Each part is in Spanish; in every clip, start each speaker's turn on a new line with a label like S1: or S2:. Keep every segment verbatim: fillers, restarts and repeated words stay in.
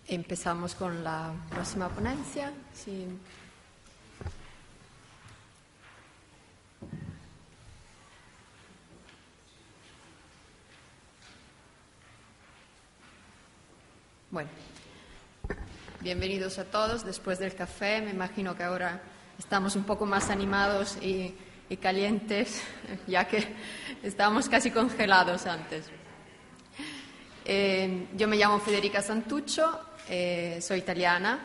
S1: Empezamos con la próxima ponencia. Sí. Bueno, bienvenidos a todos después del café. Me imagino que ahora estamos un poco más animados y, y calientes, ya que estábamos casi congelados antes. Eh, yo me llamo Federica Santuccio, eh, soy italiana.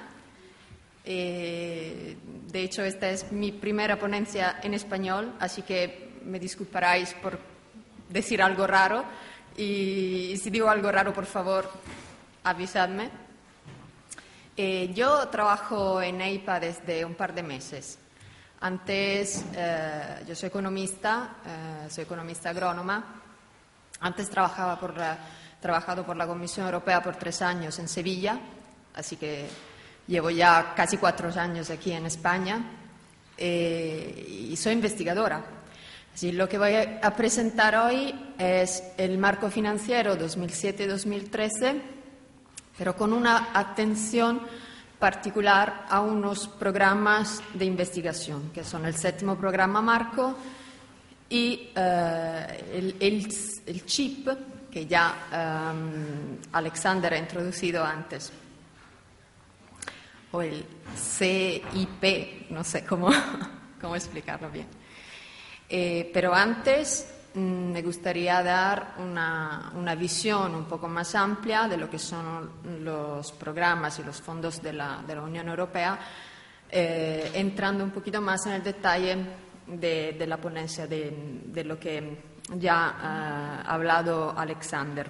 S1: Eh, de hecho, esta es mi primera ponencia en español, así que me disculparéis por decir algo raro. Y, y si digo algo raro, por favor, avisadme. Eh, yo trabajo en E I P A desde un par de meses. Antes, eh, yo soy economista, eh, soy economista agrónoma. Antes trabajaba por la, trabajado por la Comisión Europea por tres años en Sevilla, así que llevo ya casi cuatro años aquí en España eh, y soy investigadora. Así, lo que voy a presentar hoy es el marco financiero dos mil siete dos mil trece, pero con una atención particular a unos programas de investigación, que son el séptimo programa marco y eh, el, el, el CHIP, que ya um, Alexander ha introducido antes, o el C I P, no sé cómo, cómo explicarlo bien. Eh, pero antes mmm, me gustaría dar una, una visión un poco más amplia de lo que son los programas y los fondos de la, de la Unión Europea, eh, entrando un poquito más en el detalle de, de la ponencia, de, de lo que ya uh, ha hablado Alexander.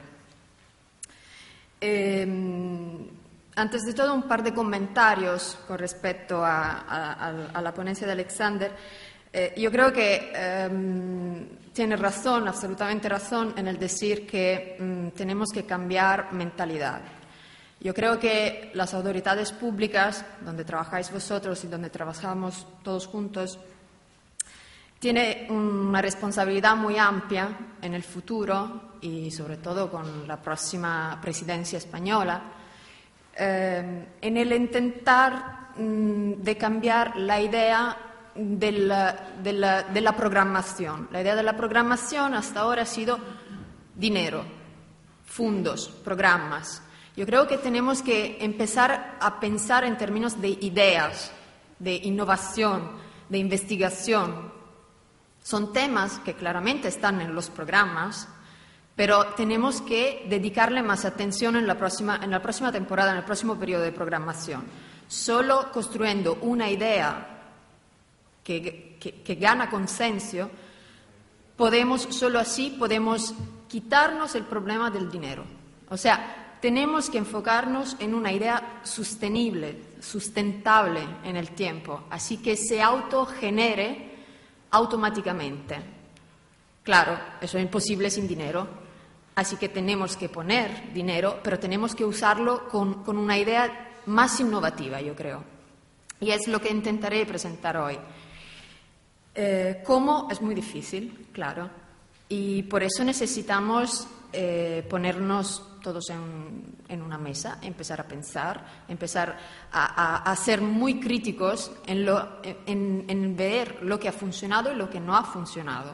S1: Eh, antes de todo, un par de comentarios con respecto a, a, a la ponencia de Alexander. Eh, yo creo que eh, tiene razón, absolutamente razón, en el decir que mm, tenemos que cambiar mentalidad. Yo creo que las autoridades públicas, donde trabajáis vosotros y donde trabajamos todos juntos, tiene una responsabilidad muy amplia en el futuro y sobre todo con la próxima presidencia española, eh, en el intentar mm, de cambiar la idea de la, de, la, de la programación. La idea de la programación hasta ahora ha sido dinero, fondos, programas. Yo creo que tenemos que empezar a pensar en términos de ideas, de innovación, de investigación. Son temas que claramente están en los programas, pero tenemos que dedicarle más atención en la próxima, en la próxima temporada, en el próximo periodo de programación. Solo construyendo una idea que, que, que gana consenso, podemos, solo así podemos quitarnos el problema del dinero. O sea, tenemos que enfocarnos en una idea sostenible, sustentable en el tiempo, así que se autogenere automáticamente. Claro, eso es imposible sin dinero, así que tenemos que poner dinero, pero tenemos que usarlo con, con una idea más innovativa, yo creo. Y es lo que intentaré presentar hoy. Eh, ¿Cómo? Es muy difícil, claro, y por eso necesitamos eh, ponernos todos en, en una mesa, empezar a pensar, empezar a, a, a ser muy críticos en, lo, en, en ver lo que ha funcionado y lo que no ha funcionado.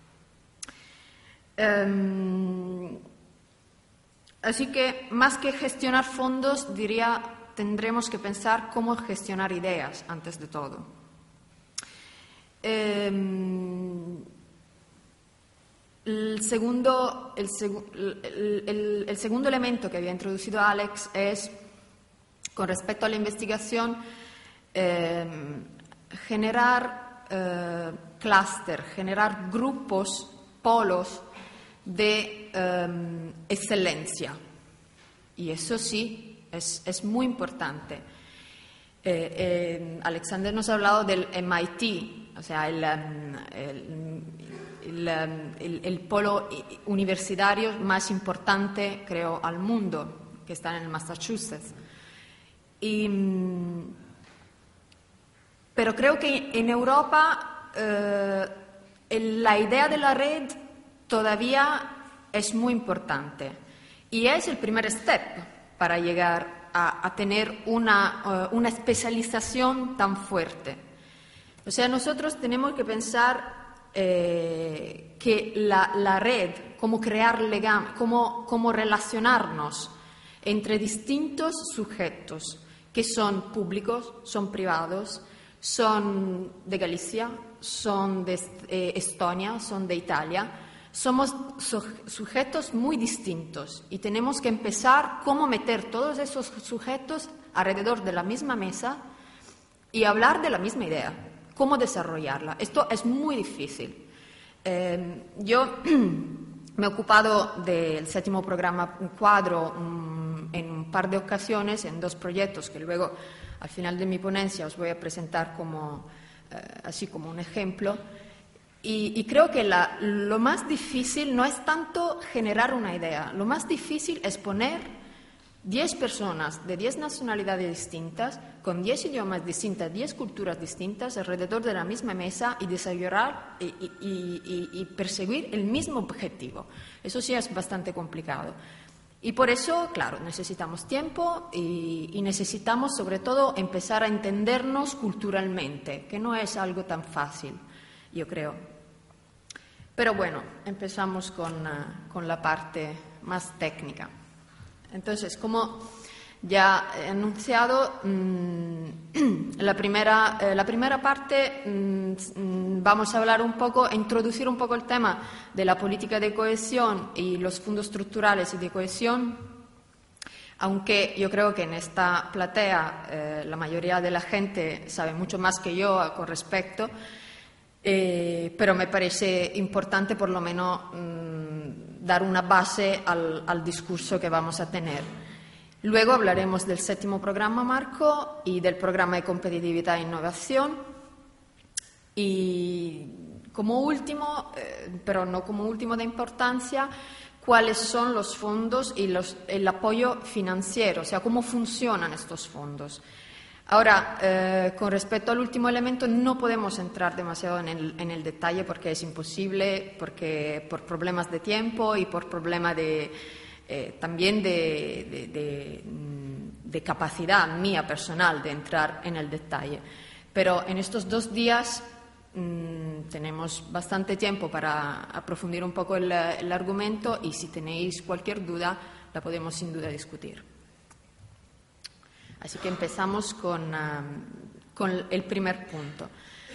S1: Um, así que, más que gestionar fondos, diría, tendremos que pensar cómo gestionar ideas antes de todo. Eh, el, segundo, el, el, el, el segundo elemento que había introducido Alex es, con respecto a la investigación, eh, generar eh, clúster, generar grupos, polos de eh, excelencia. Y eso sí, es, es muy importante. Eh, eh, Alexander nos ha hablado del M I T, o sea, el, el, el, el, el polo universitario más importante, creo, al mundo, que está en el Massachusetts. Y, pero creo que en Europa eh, la idea de la red todavía es muy importante y es el primer step para llegar a, a tener una, uh, una especialización tan fuerte. O sea, nosotros tenemos que pensar eh, que la, la red, cómo crear legam, cómo, cómo relacionarnos entre distintos sujetos que son públicos, son privados, son de Galicia, son de eh, Estonia, son de Italia. Somos sujetos muy distintos y tenemos que empezar cómo meter todos esos sujetos alrededor de la misma mesa y hablar de la misma idea, cómo desarrollarla. Esto es muy difícil. Eh, yo me he ocupado del séptimo programa Cuadro um, en un par de ocasiones, en dos proyectos que luego al final de mi ponencia os voy a presentar como, eh, así como un ejemplo. Y, y creo que la, lo más difícil no es tanto generar una idea, lo más difícil es poner diez personas de diez nacionalidades distintas, con diez idiomas distintos, diez culturas distintas, alrededor de la misma mesa y desarrollar y, y, y, y perseguir el mismo objetivo. Eso sí es bastante complicado. Y por eso, claro, necesitamos tiempo y, y necesitamos sobre todo empezar a entendernos culturalmente, que no es algo tan fácil, yo creo. Pero bueno, empezamos con, uh, con la parte más técnica. Entonces, como ya he anunciado, mmm, la, primera, eh, la primera parte mmm, vamos a hablar un poco, introducir un poco el tema de la política de cohesión y los fondos estructurales y de cohesión, aunque yo creo que en esta platea eh, la mayoría de la gente sabe mucho más que yo con respecto. Eh, pero me parece importante por lo menos mmm, dar una base al, al discurso que vamos a tener. Luego hablaremos del séptimo programa marco y del programa de competitividad e innovación. Y como último, eh, pero no como último de importancia, cuáles son los fondos y los, el apoyo financiero, o sea, cómo funcionan estos fondos. Ahora, eh, con respecto al último elemento, no podemos entrar demasiado en el, en el detalle porque es imposible, porque por problemas de tiempo y por problemas de, eh, también de, de, de, de capacidad mía personal de entrar en el detalle. Pero en estos dos días mmm, tenemos bastante tiempo para aprofundir un poco el, el argumento y si tenéis cualquier duda, la podemos sin duda discutir. Así que empezamos con, um, con el primer punto.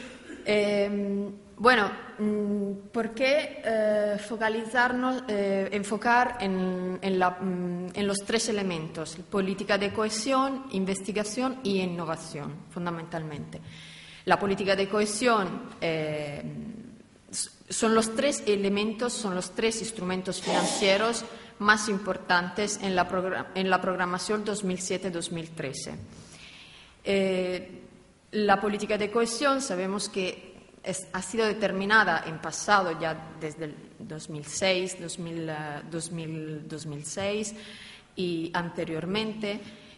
S1: Eh, bueno, ¿por qué eh, focalizarnos, eh, enfocar en, en, la, en los tres elementos? Política de cohesión, investigación y innovación, fundamentalmente. La política de cohesión eh, son los tres elementos, son los tres instrumentos financieros más importantes en la, progr- en la programación dos mil siete dos mil trece. Eh, la política de cohesión sabemos que es, ha sido determinada en pasado ya desde el dos mil seis, dos mil, uh, dos mil, dos mil seis y anteriormente.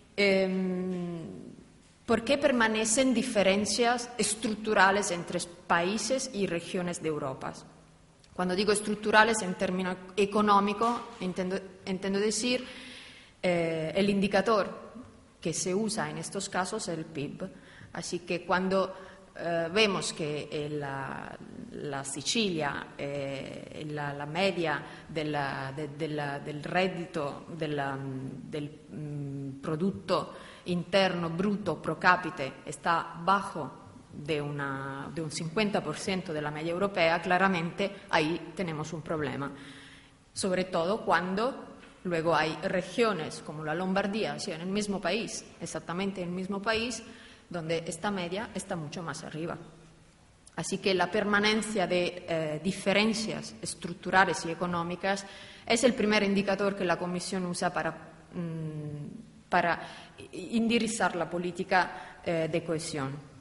S1: Eh, ¿Por qué permanecen diferencias estructurales entre países y regiones de Europa? Cuando digo estructurales en términos económicos, intendo, intendo decir eh, el indicador que se usa en estos casos es el P I B. Así que cuando eh, vemos que eh, la, la Sicilia, eh, la, la media de la, de, de la, del reddito del, del mm, producto interno bruto pro cápite está bajo de, una, de un cincuenta por ciento de la media europea, claramente ahí tenemos un problema. Sobre todo cuando luego hay regiones como la Lombardía, o sea, en el mismo país, exactamente en el mismo país, donde esta media está mucho más arriba. Así que la permanencia de eh, diferencias estructurales y económicas es el primer indicador que la Comisión usa para, mmm, para indirizar la política eh, de cohesión.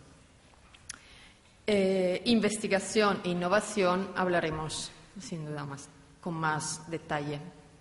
S1: Eh, investigación e innovación hablaremos sin duda más, con más detalle.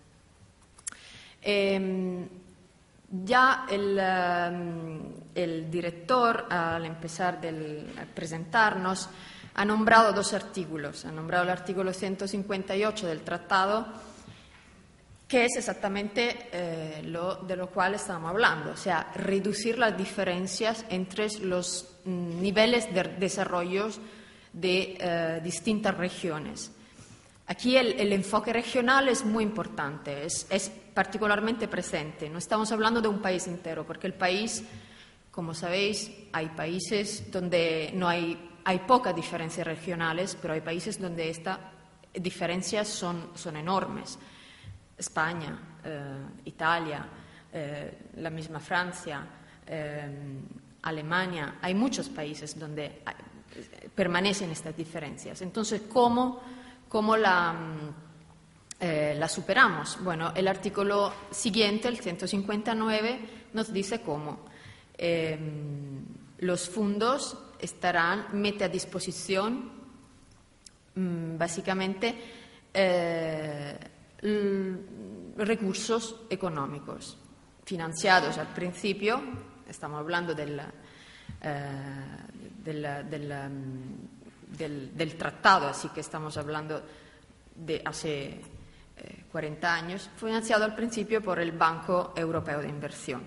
S1: Eh, ya el, um, el director, al empezar del, a presentarnos, ha nombrado dos artículos. Ha nombrado el artículo ciento cincuenta y ocho del Tratado, que es exactamente eh, lo de lo cual estamos hablando, o sea, reducir las diferencias entre los mm, niveles de desarrollo de eh, distintas regiones. Aquí el, el enfoque regional es muy importante, es, es particularmente presente. No estamos hablando de un país entero, porque el país, como sabéis, hay países donde no hay, hay pocas diferencias regionales, pero hay países donde estas diferencias son, son enormes. España, eh, Italia, eh, la misma Francia, eh, Alemania, hay muchos países donde hay, permanecen estas diferencias. Entonces, ¿cómo, cómo la, eh, la superamos? Bueno, el artículo siguiente, el ciento cincuenta y nueve, nos dice cómo. Eh, los fondos estarán, mete a disposición, mmm, básicamente, eh, recursos económicos financiados al principio, estamos hablando del, eh, del, del, del, del tratado, así que estamos hablando de hace eh, cuarenta años, financiado al principio por el Banco Europeo de Inversión.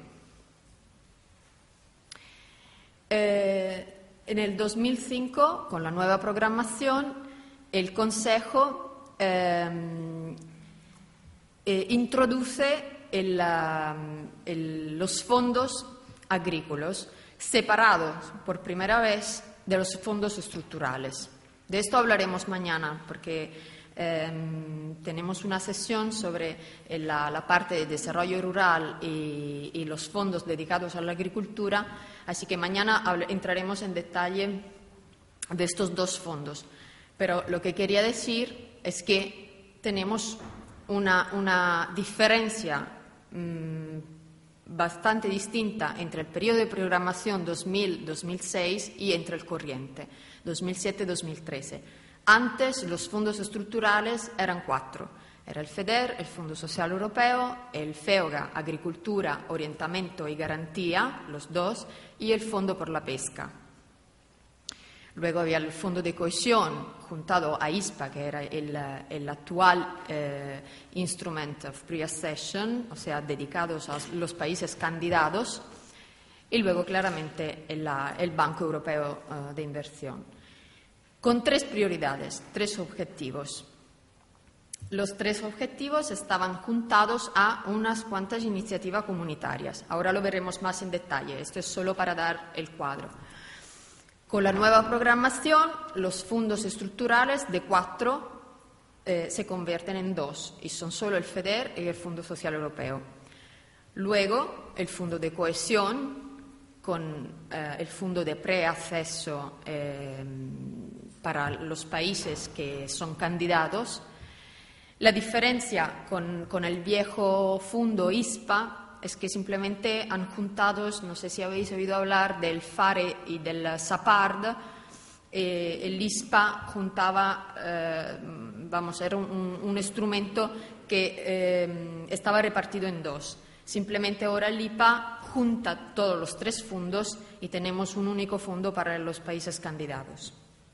S1: Eh, en el dos mil cinco, con la nueva programación, el Consejo eh, Eh, introduce el, el, los fondos agrícolas separados por primera vez de los fondos estructurales. De esto hablaremos mañana porque eh, tenemos una sesión sobre la, la parte de desarrollo rural y, y los fondos dedicados a la agricultura, así que mañana entraremos en detalle de estos dos fondos. Pero lo que quería decir es que tenemos Una, una diferencia mmm, bastante distinta entre el periodo de programación dos mil a dos mil seis y entre el corriente, dos mil siete a dos mil trece. Antes los fondos estructurales eran cuatro. Era el FEDER, el Fondo Social Europeo, el FEOGA, Agricultura, Orientamento y Garantía, los dos, y el Fondo por la Pesca. Luego había el Fondo de Cohesión, juntado a I S P A, que era el, el actual eh, Instrument of Pre-Accession, o sea, dedicados a los países candidatos, y luego claramente el, el Banco Europeo uh, de Inversión, con tres prioridades, tres objetivos. Los tres objetivos estaban juntados a unas cuantas iniciativas comunitarias. Ahora lo veremos más en detalle, esto es solo para dar el cuadro. Con la nueva programación, los fondos estructurales de cuatro eh, se convierten en dos y son solo el FEDER y el Fondo Social Europeo. Luego, el Fondo de Cohesión, con eh, el Fondo de Preacceso eh, para los países que son candidatos. La diferencia con, con el viejo Fondo I S P A es que simplemente han juntado, no sé si habéis oído hablar del FARE y del SAPARD, eh, el I S P A juntaba, eh, vamos, era un, un instrumento que eh, estaba repartido en dos. Simplemente ahora el I P A junta todos los tres fondos y tenemos un único fondo para los países candidatos.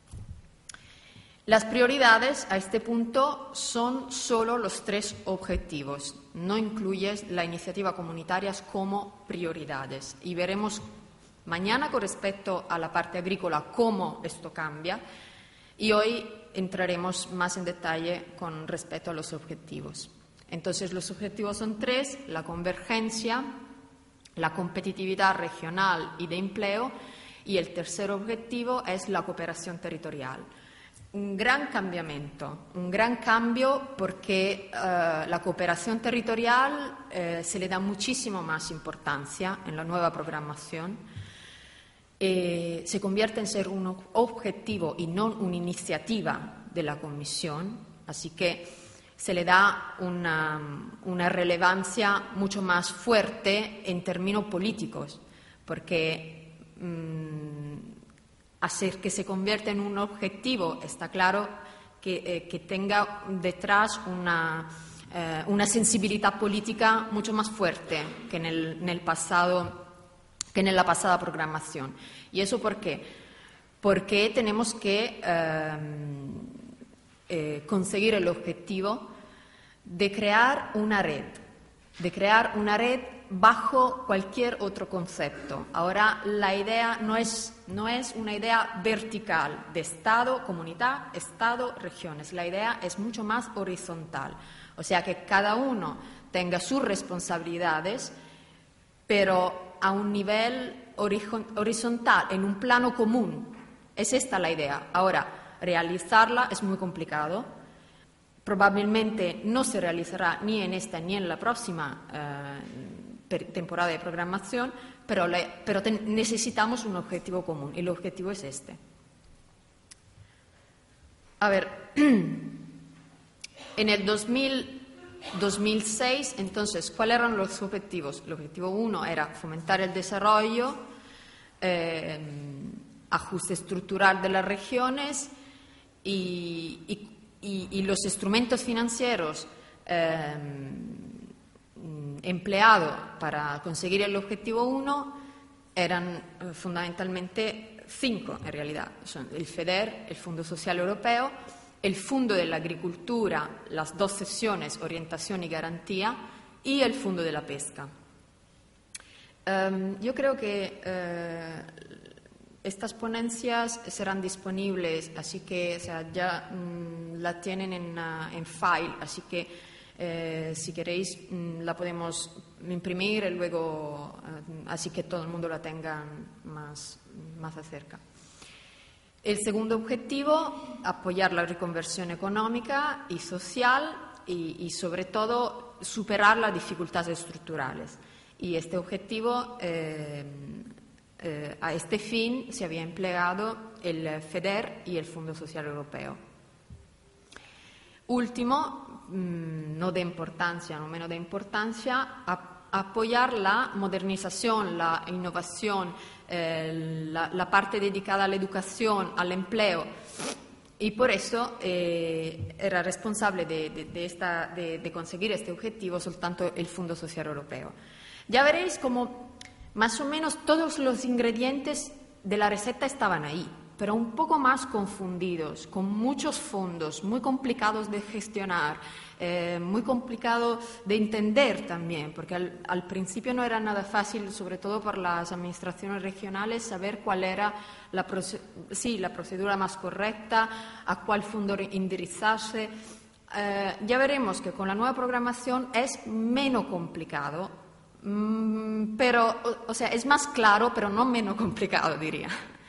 S1: Las prioridades a este punto son solo los tres objetivos, no incluye la iniciativa comunitaria como prioridades y veremos mañana con respecto a la parte agrícola cómo esto cambia y hoy entraremos más en detalle con respecto a los objetivos. Entonces los objetivos son tres: la convergencia, la competitividad regional y de empleo, y el tercer objetivo es la cooperación territorial. Un gran cambiamiento, un gran cambio porque eh, la cooperación territorial eh, se le da muchísimo más importancia en la nueva programación. Eh, se convierte en ser un objetivo y no una iniciativa de la Comisión, así que se le da una, una relevancia mucho más fuerte en términos políticos, porque mmm, hacer que se convierta en un objetivo, está claro que, eh, que tenga detrás una, eh, una sensibilidad política mucho más fuerte que en el, en el pasado, que en la pasada programación. ¿Y eso por qué? Porque tenemos que eh, eh, conseguir el objetivo de crear una red, de crear una red bajo cualquier otro concepto. Ahora la idea no es, no es una idea vertical de Estado, comunidad, Estado, regiones. La idea es mucho más horizontal. O sea, que cada uno tenga sus responsabilidades, pero a un nivel horizontal, en un plano común. Es esta la idea. Ahora, realizarla es muy complicado. Probablemente no se realizará ni en esta ni en la próxima eh, temporada de programación, pero, le, pero ten, necesitamos un objetivo común, y el objetivo es este. A ver, en el dos mil, dos mil seis, entonces, ¿cuáles eran los objetivos? El objetivo uno era fomentar el desarrollo, eh, ajuste estructural de las regiones y, y Y, y los instrumentos financieros eh, empleados para conseguir el objetivo uno eran eh, fundamentalmente cinco, en realidad. Son el FEDER, el Fondo Social Europeo, el Fondo de la Agricultura, las dos sesiones, orientación y garantía, y el Fondo de la Pesca. Um, yo creo que eh, estas ponencias serán disponibles, así que o sea, ya mmm, la tienen en, uh, en file, así que eh, si queréis mmm, la podemos imprimir y luego, uh, así que todo el mundo la tenga más, más cerca. El segundo objetivo, apoyar la reconversión económica y social y, y sobre todo superar las dificultades estructurales. Y este objetivo eh, Eh, a este fin se había empleado el FEDER y el Fondo Social Europeo. Último, mmm, no de importancia, no menos de importancia, ap apoyar la modernización, la innovación, eh, la, la parte dedicada a la educación, al empleo. Y por eso eh, era responsable de, de, de, esta, de, de conseguir este objetivo soltanto el Fondo Social Europeo. Ya veréis cómo más o menos todos los ingredientes de la receta estaban ahí, pero un poco más confundidos, con muchos fondos, muy complicados de gestionar, eh, muy complicado de entender también, porque al, al principio no era nada fácil, sobre todo para las administraciones regionales, saber cuál era la, sí, la procedura más correcta, a cuál fondo enderezarse. Eh, ya veremos que con la nueva programación es menos complicado. Mm, pero, o, o sea, es más claro, pero no menos complicado, diría.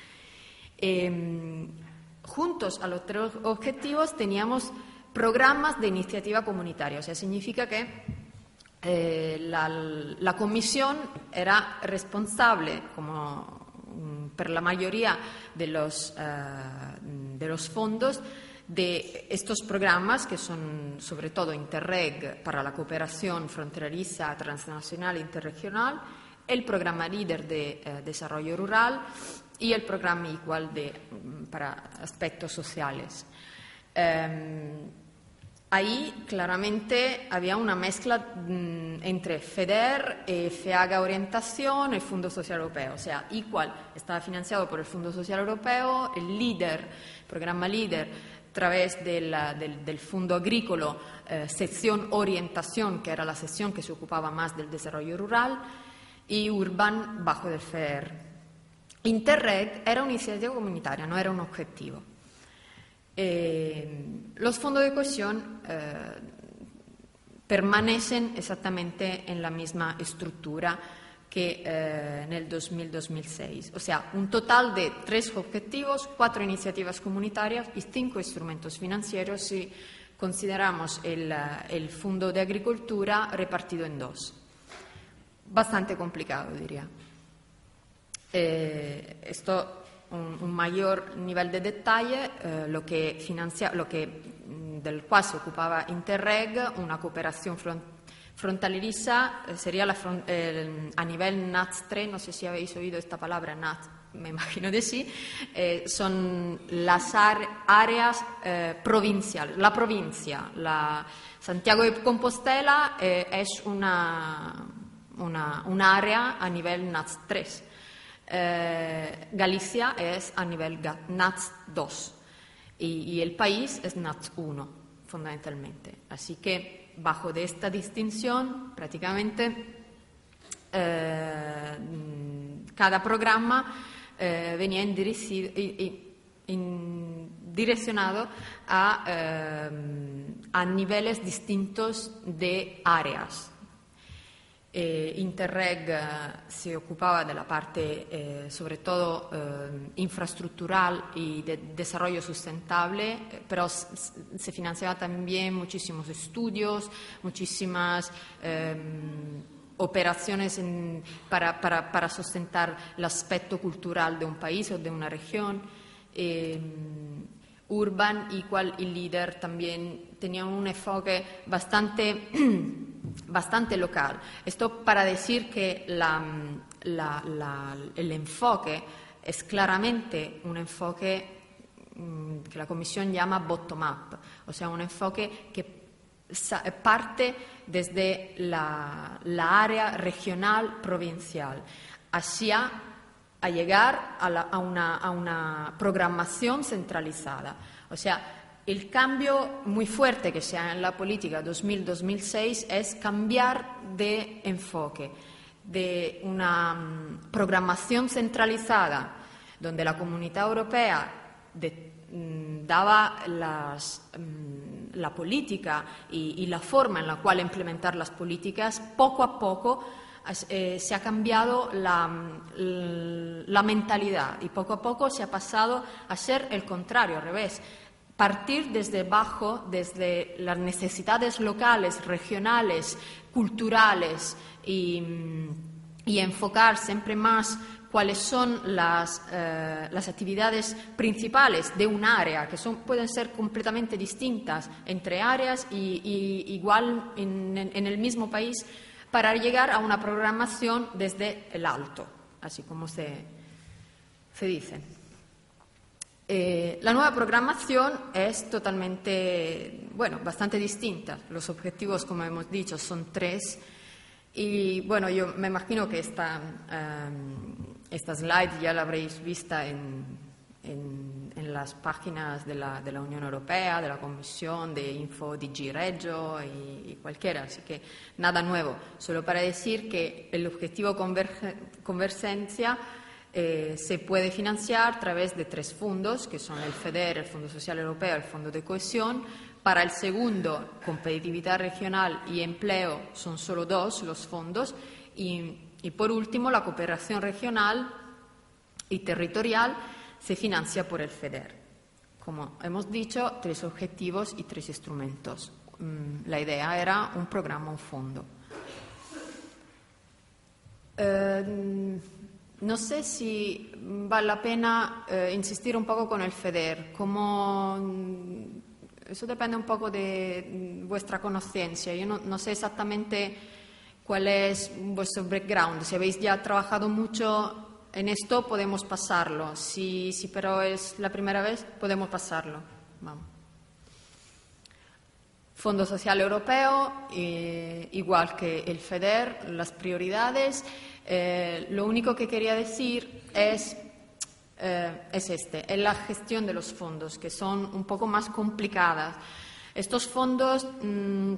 S1: Eh, juntos a los tres objetivos teníamos programas de iniciativa comunitaria, o sea, significa que eh, la, la Comisión era responsable, como um, per la mayoría de los, uh, de los fondos, de estos programas que son sobre todo Interreg para la cooperación fronteriza, transnacional e interregional, el programa líder de eh, desarrollo rural y el programa igual de, para aspectos sociales. Eh, ahí claramente había una mezcla mmm, entre FEDER, eh, FEAGA Orientación y el Fondo Social Europeo, o sea, igual estaba financiado por el Fondo Social Europeo, el líder, programa líder, a través del, del, del Fondo Agrícola, eh, sección Orientación, que era la sección que se ocupaba más del desarrollo rural, y Urban bajo del FEDER. Interreg era una iniciativa comunitaria, no era un objetivo. Eh, los fondos de cohesión eh, permanecen exactamente en la misma estructura que eh, en el dos mil a dos mil seis. O sea, un total de tres objetivos, cuatro iniciativas comunitarias y cinco instrumentos financieros si consideramos el, el Fondo de Agricultura repartido en dos. Bastante complicado, diría. Eh, esto, un, un mayor nivel de detalle, eh, lo que financia, lo que, del cual se ocupaba Interreg, una cooperación fronteriza fronteriza, sería la front, eh, a nivel N A T S tres, no sé si habéis oído esta palabra N A T S, me imagino de sí, eh, son las áreas eh, provinciales. La provincia, la Santiago de Compostela eh, es una, una, un área a nivel N A T S tres. Eh, Galicia es a nivel N A T S dos y, y el país es N A T S uno, fundamentalmente. Así que bajo de esta distinción, prácticamente eh, cada programa eh, venía indireci- in, in, direccionado a, eh, a niveles distintos de áreas. Eh, Interreg eh, se ocupaba de la parte eh, sobre todo eh, infraestructural y de desarrollo sustentable, eh, pero s- se financiaba también muchísimos estudios, muchísimas eh, operaciones en- para, para, para sustentar el aspecto cultural de un país o de una región. Eh, Urban, Equal y Leader también tenían un enfoque bastante bastante local. Esto para decir que la, la, la, el enfoque es claramente un enfoque mmm, que la Comisión llama bottom-up, o sea, un enfoque que parte desde la, la área regional, provincial, hacia a llegar a, la, a, una, a una programación centralizada. O sea, el cambio muy fuerte que se ha en la política dos mil a dos mil seis es cambiar de enfoque, de una um, programación centralizada, donde la Comunidad Europea de, um, daba las, um, la política y, y la forma en la cual implementar las políticas, poco a poco eh, se ha cambiado la, la mentalidad y poco a poco se ha pasado a ser el contrario, al revés. Partir desde abajo, desde las necesidades locales, regionales, culturales y, y enfocar siempre más cuáles son las, eh, las actividades principales de un área, que son, pueden ser completamente distintas entre áreas y, y igual en, en el mismo país, para llegar a una programación desde el alto, así como se, se dice. Eh, la nueva programación es totalmente, bueno, bastante distinta. Los objetivos, como hemos dicho, son tres. Y bueno, yo me imagino que esta, um, esta slide ya la habréis vista en, en, en las páginas de la, de la Unión Europea, de la Comisión, de Info D G Regio y, y cualquiera. Así que nada nuevo. Solo para decir que el objetivo converge, convergencia Eh, se puede financiar a través de tres fondos, que son el FEDER, el Fondo Social Europeo y el Fondo de Cohesión. Para el segundo, competitividad regional y empleo, son solo dos los fondos. Y, y por último, la cooperación regional y territorial se financia por el FEDER. Como hemos dicho, tres objetivos y tres instrumentos. Mm, la idea era un programa, un fondo. Eh, No sé si vale la pena eh, insistir un poco con el FEDER. Como, eso depende un poco de vuestra conciencia. Yo no, no sé exactamente cuál es vuestro background. Si habéis ya trabajado mucho en esto, podemos pasarlo. Si, si pero es la primera vez, podemos pasarlo. Vamos. Fondo Social Europeo, eh, igual que el FEDER, las prioridades. Eh, lo único que quería decir es, eh, es este, es la gestión de los fondos, que son un poco más complicadas. Estos fondos mmm,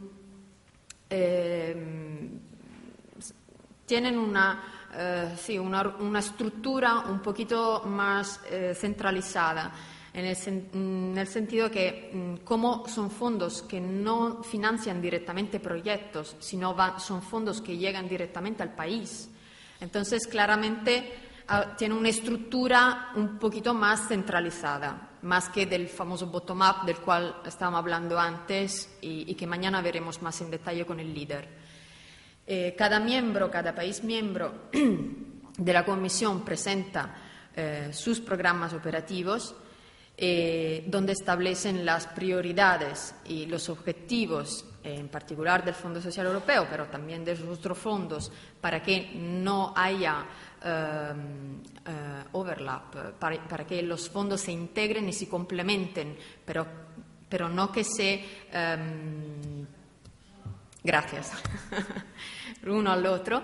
S1: eh, tienen una, eh, sí, una, una estructura un poquito más eh, centralizada. En el, sen- en el sentido que, como son fondos que no financian directamente proyectos, sino van, son fondos que llegan directamente al país. Entonces, claramente, uh, tiene una estructura un poquito más centralizada, más que del famoso bottom-up del cual estábamos hablando antes y, y que mañana veremos más en detalle con el líder. Eh, cada miembro, cada país miembro de la Comisión presenta eh, sus programas operativos, Eh, donde establecen las prioridades y los objetivos, eh, en particular del Fondo Social Europeo, pero también de los otros fondos, para que no haya eh, eh, overlap, para, para que los fondos se integren y se complementen, pero, pero no que se... Um, gracias. uno al otro.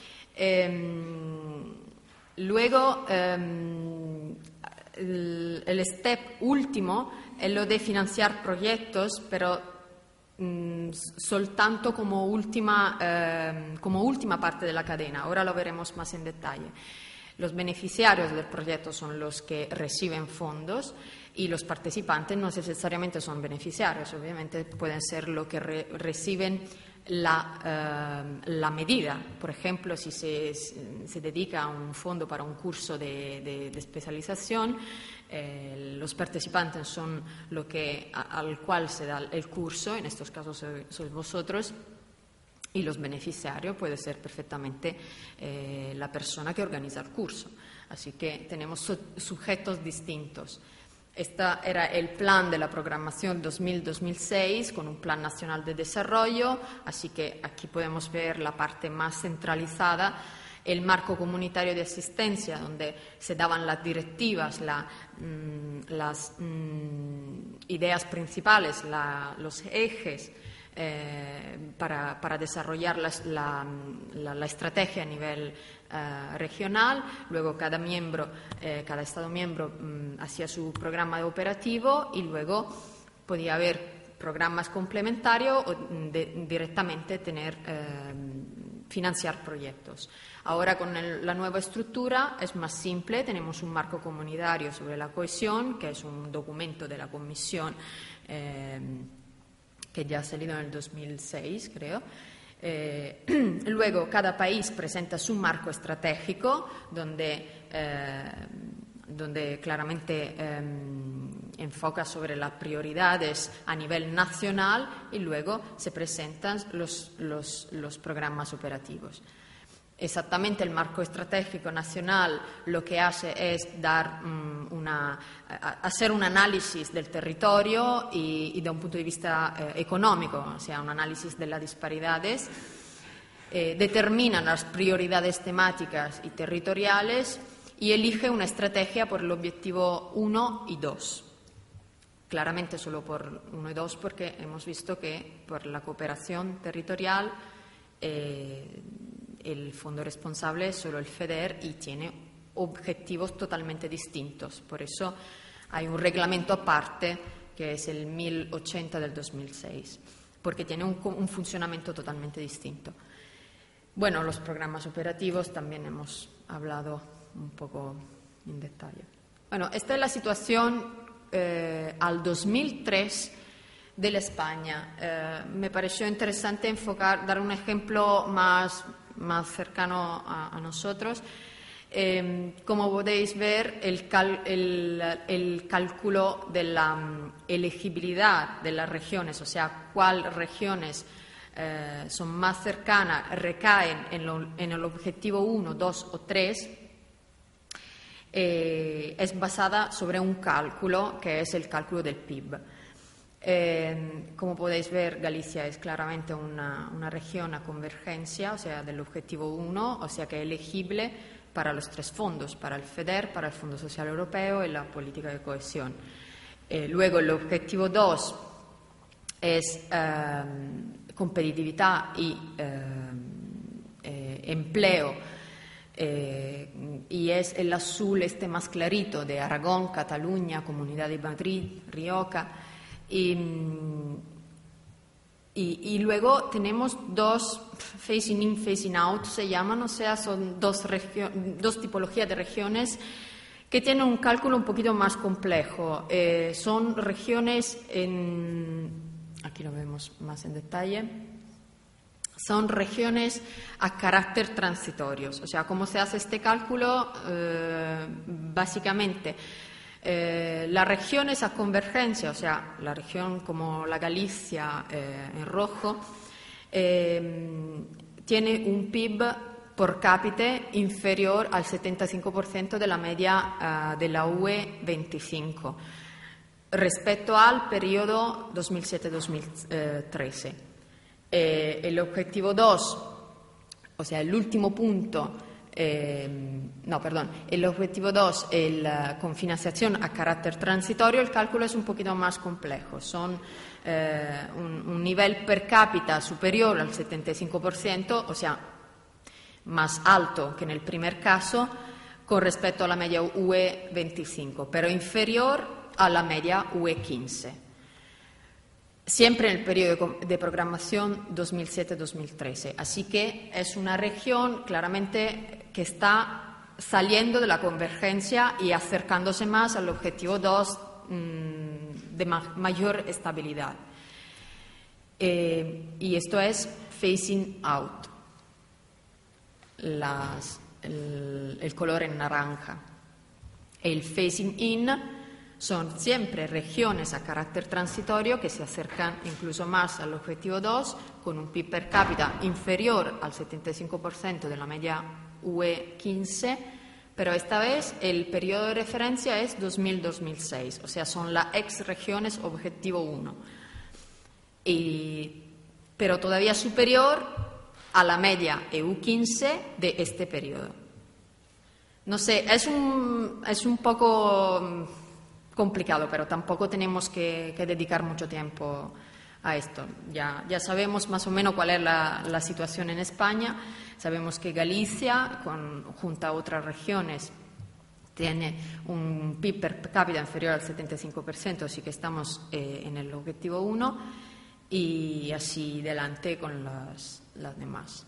S1: Eh, luego... Um, El, el step último es lo de financiar proyectos, pero mh, soltanto como última, eh, como última parte de la cadena. Ahora lo veremos más en detalle. Los beneficiarios del proyecto son los que reciben fondos y los participantes no necesariamente son beneficiarios, obviamente pueden ser los que re reciben la, eh, la medida. Por ejemplo, si se, se dedica a un fondo para un curso de, de, de especialización, eh, los participantes son lo que, a, al cual se da el curso, en estos casos sois, sois vosotros, y los beneficiarios puede ser perfectamente eh, la persona que organiza el curso. Así que tenemos su sujetos distintos. Este era el plan de la programación dos mil a dos mil seis con un plan nacional de desarrollo, así que aquí podemos ver la parte más centralizada, el marco comunitario de asistencia, donde se daban las directivas, la, mmm, las mmm, ideas principales, la, los ejes, Eh, para, para desarrollar la, la, la, la estrategia a nivel eh, regional. Luego cada miembro, eh, cada Estado miembro mmm, hacía su programa operativo y luego podía haber programas complementarios o de, directamente tener, eh, financiar proyectos. Ahora con el, la nueva estructura es más simple, tenemos un marco comunitario sobre la cohesión, que es un documento de la Comisión eh, que ya ha salido en el dos mil seis, creo. Eh, luego, cada país presenta su marco estratégico, donde, eh, donde claramente eh, enfoca sobre las prioridades a nivel nacional y luego se presentan los, los, los programas operativos. Exactamente el marco estratégico nacional lo que hace es dar um, una, hacer un análisis del territorio y, y de un punto de vista eh, económico, o sea, un análisis de las disparidades, eh, determina las prioridades temáticas y territoriales y elige una estrategia por el objetivo uno y dos. Claramente solo por uno y dos porque hemos visto que por la cooperación territorial eh, el fondo responsable es solo el FEDER y tiene objetivos totalmente distintos. Por eso hay un reglamento aparte que es el mil ochenta del dos mil seis, porque tiene un, un funcionamiento totalmente distinto. Bueno, los programas operativos también hemos hablado un poco en detalle. Bueno, esta es la situación eh, al dos mil tres de la España. Eh, me pareció interesante enfocar, dar un ejemplo más más cercano a, a nosotros. Eh, como podéis ver, el, cal, el, el cálculo de la um, elegibilidad de las regiones, o sea, cuáles regiones eh, son más cercanas, recaen en, lo, en el objetivo uno, dos o tres, eh, es basada sobre un cálculo que es el cálculo del P I B. Eh, como podéis ver, Galicia es claramente una, una región a convergencia, o sea, del objetivo uno, o sea que es elegible para los tres fondos, para el FEDER, para el Fondo Social Europeo y la política de cohesión. Eh, luego, el objetivo dos es eh, competitividad y eh, eh, empleo, eh, y es el azul este más clarito de Aragón, Cataluña, Comunidad de Madrid, Rioja. Y, y, y luego tenemos dos phasing in, phasing out, se llaman, o sea, son dos, dos tipologías de regiones que tienen un cálculo un poquito más complejo. Eh, son regiones, en, aquí lo vemos más en detalle, son regiones a carácter transitorios. O sea, ¿cómo se hace este cálculo? Eh, básicamente, Eh, las regiones a convergencia, o sea, la región como la Galicia eh, en rojo, eh, tiene un P I B por cápita inferior al setenta y cinco por ciento de la media uh, de la U E veinticinco respecto al periodo dos mil siete dos mil trece. Eh, el objetivo dos, o sea, el último punto, Eh, no, perdón, el objetivo dos, el, uh, con financiación a carácter transitorio, el cálculo es un poquito más complejo. Son eh, un, un nivel per cápita superior al setenta y cinco por ciento, o sea, más alto que en el primer caso, con respecto a la media U E veinticinco, pero inferior a la media U E quince. siempre en el periodo de programación dos mil siete dos mil trece. Así que es una región claramente que está saliendo de la convergencia y acercándose más al objetivo dos mmm, de ma mayor estabilidad. Eh, y esto es phasing out, las, el, el color en naranja. El phasing in son siempre regiones a carácter transitorio que se acercan incluso más al objetivo dos, con un P I B per cápita inferior al setenta y cinco por ciento de la media U E quince, pero esta vez el periodo de referencia es dos mil a dos mil seis, o sea, son las ex regiones objetivo uno, y, pero todavía superior a la media E U quince de este periodo. No sé, es un, es un poco complicado, pero tampoco tenemos que, que dedicar mucho tiempo a esto. Ya, ya sabemos más o menos cuál es la, la situación en España. Sabemos que Galicia, con, junto a otras regiones, tiene un P I B per cápita inferior al setenta y cinco por ciento, así que estamos eh, en el objetivo uno, y así adelante con las, las demás.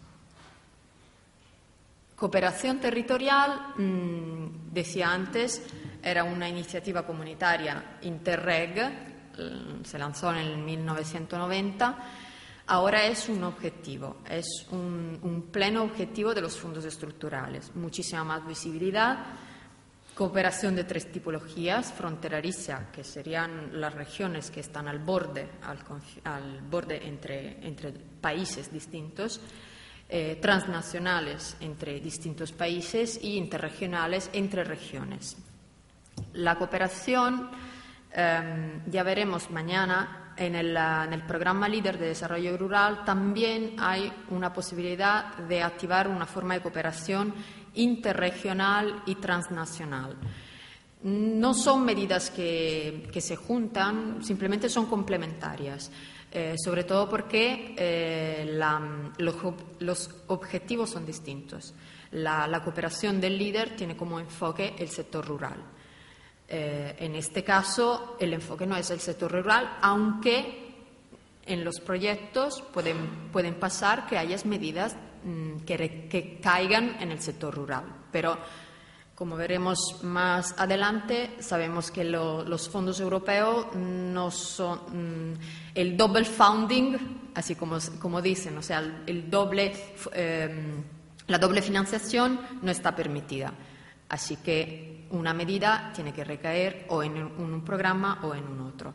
S1: Cooperación territorial, mmm, decía antes, era una iniciativa comunitaria Interreg, se lanzó en el mil novecientos noventa, ahora es un objetivo, es un, un pleno objetivo de los fondos estructurales, muchísima más visibilidad, cooperación de tres tipologías: fronteriza, que serían las regiones que están al borde, al, al borde entre, entre países distintos, Eh, transnacionales entre distintos países y interregionales entre regiones. La cooperación, eh, ya veremos mañana en el, en el programa Líder de Desarrollo Rural, también hay una posibilidad de activar una forma de cooperación interregional y transnacional. No son medidas que, que se juntan, simplemente son complementarias. Eh, sobre todo porque eh, la, los, los objetivos son distintos. La, la cooperación del líder tiene como enfoque el sector rural. Eh, en este caso, el enfoque no es el sector rural, aunque en los proyectos pueden, pueden pasar que haya medidas mmm, que, que caigan en el sector rural. Pero, como veremos más adelante, sabemos que lo, los fondos europeos no son mmm, el double funding, así como, como dicen, o sea, el, el doble, eh, la doble financiación no está permitida. Así que una medida tiene que recaer o en un, un programa o en un otro.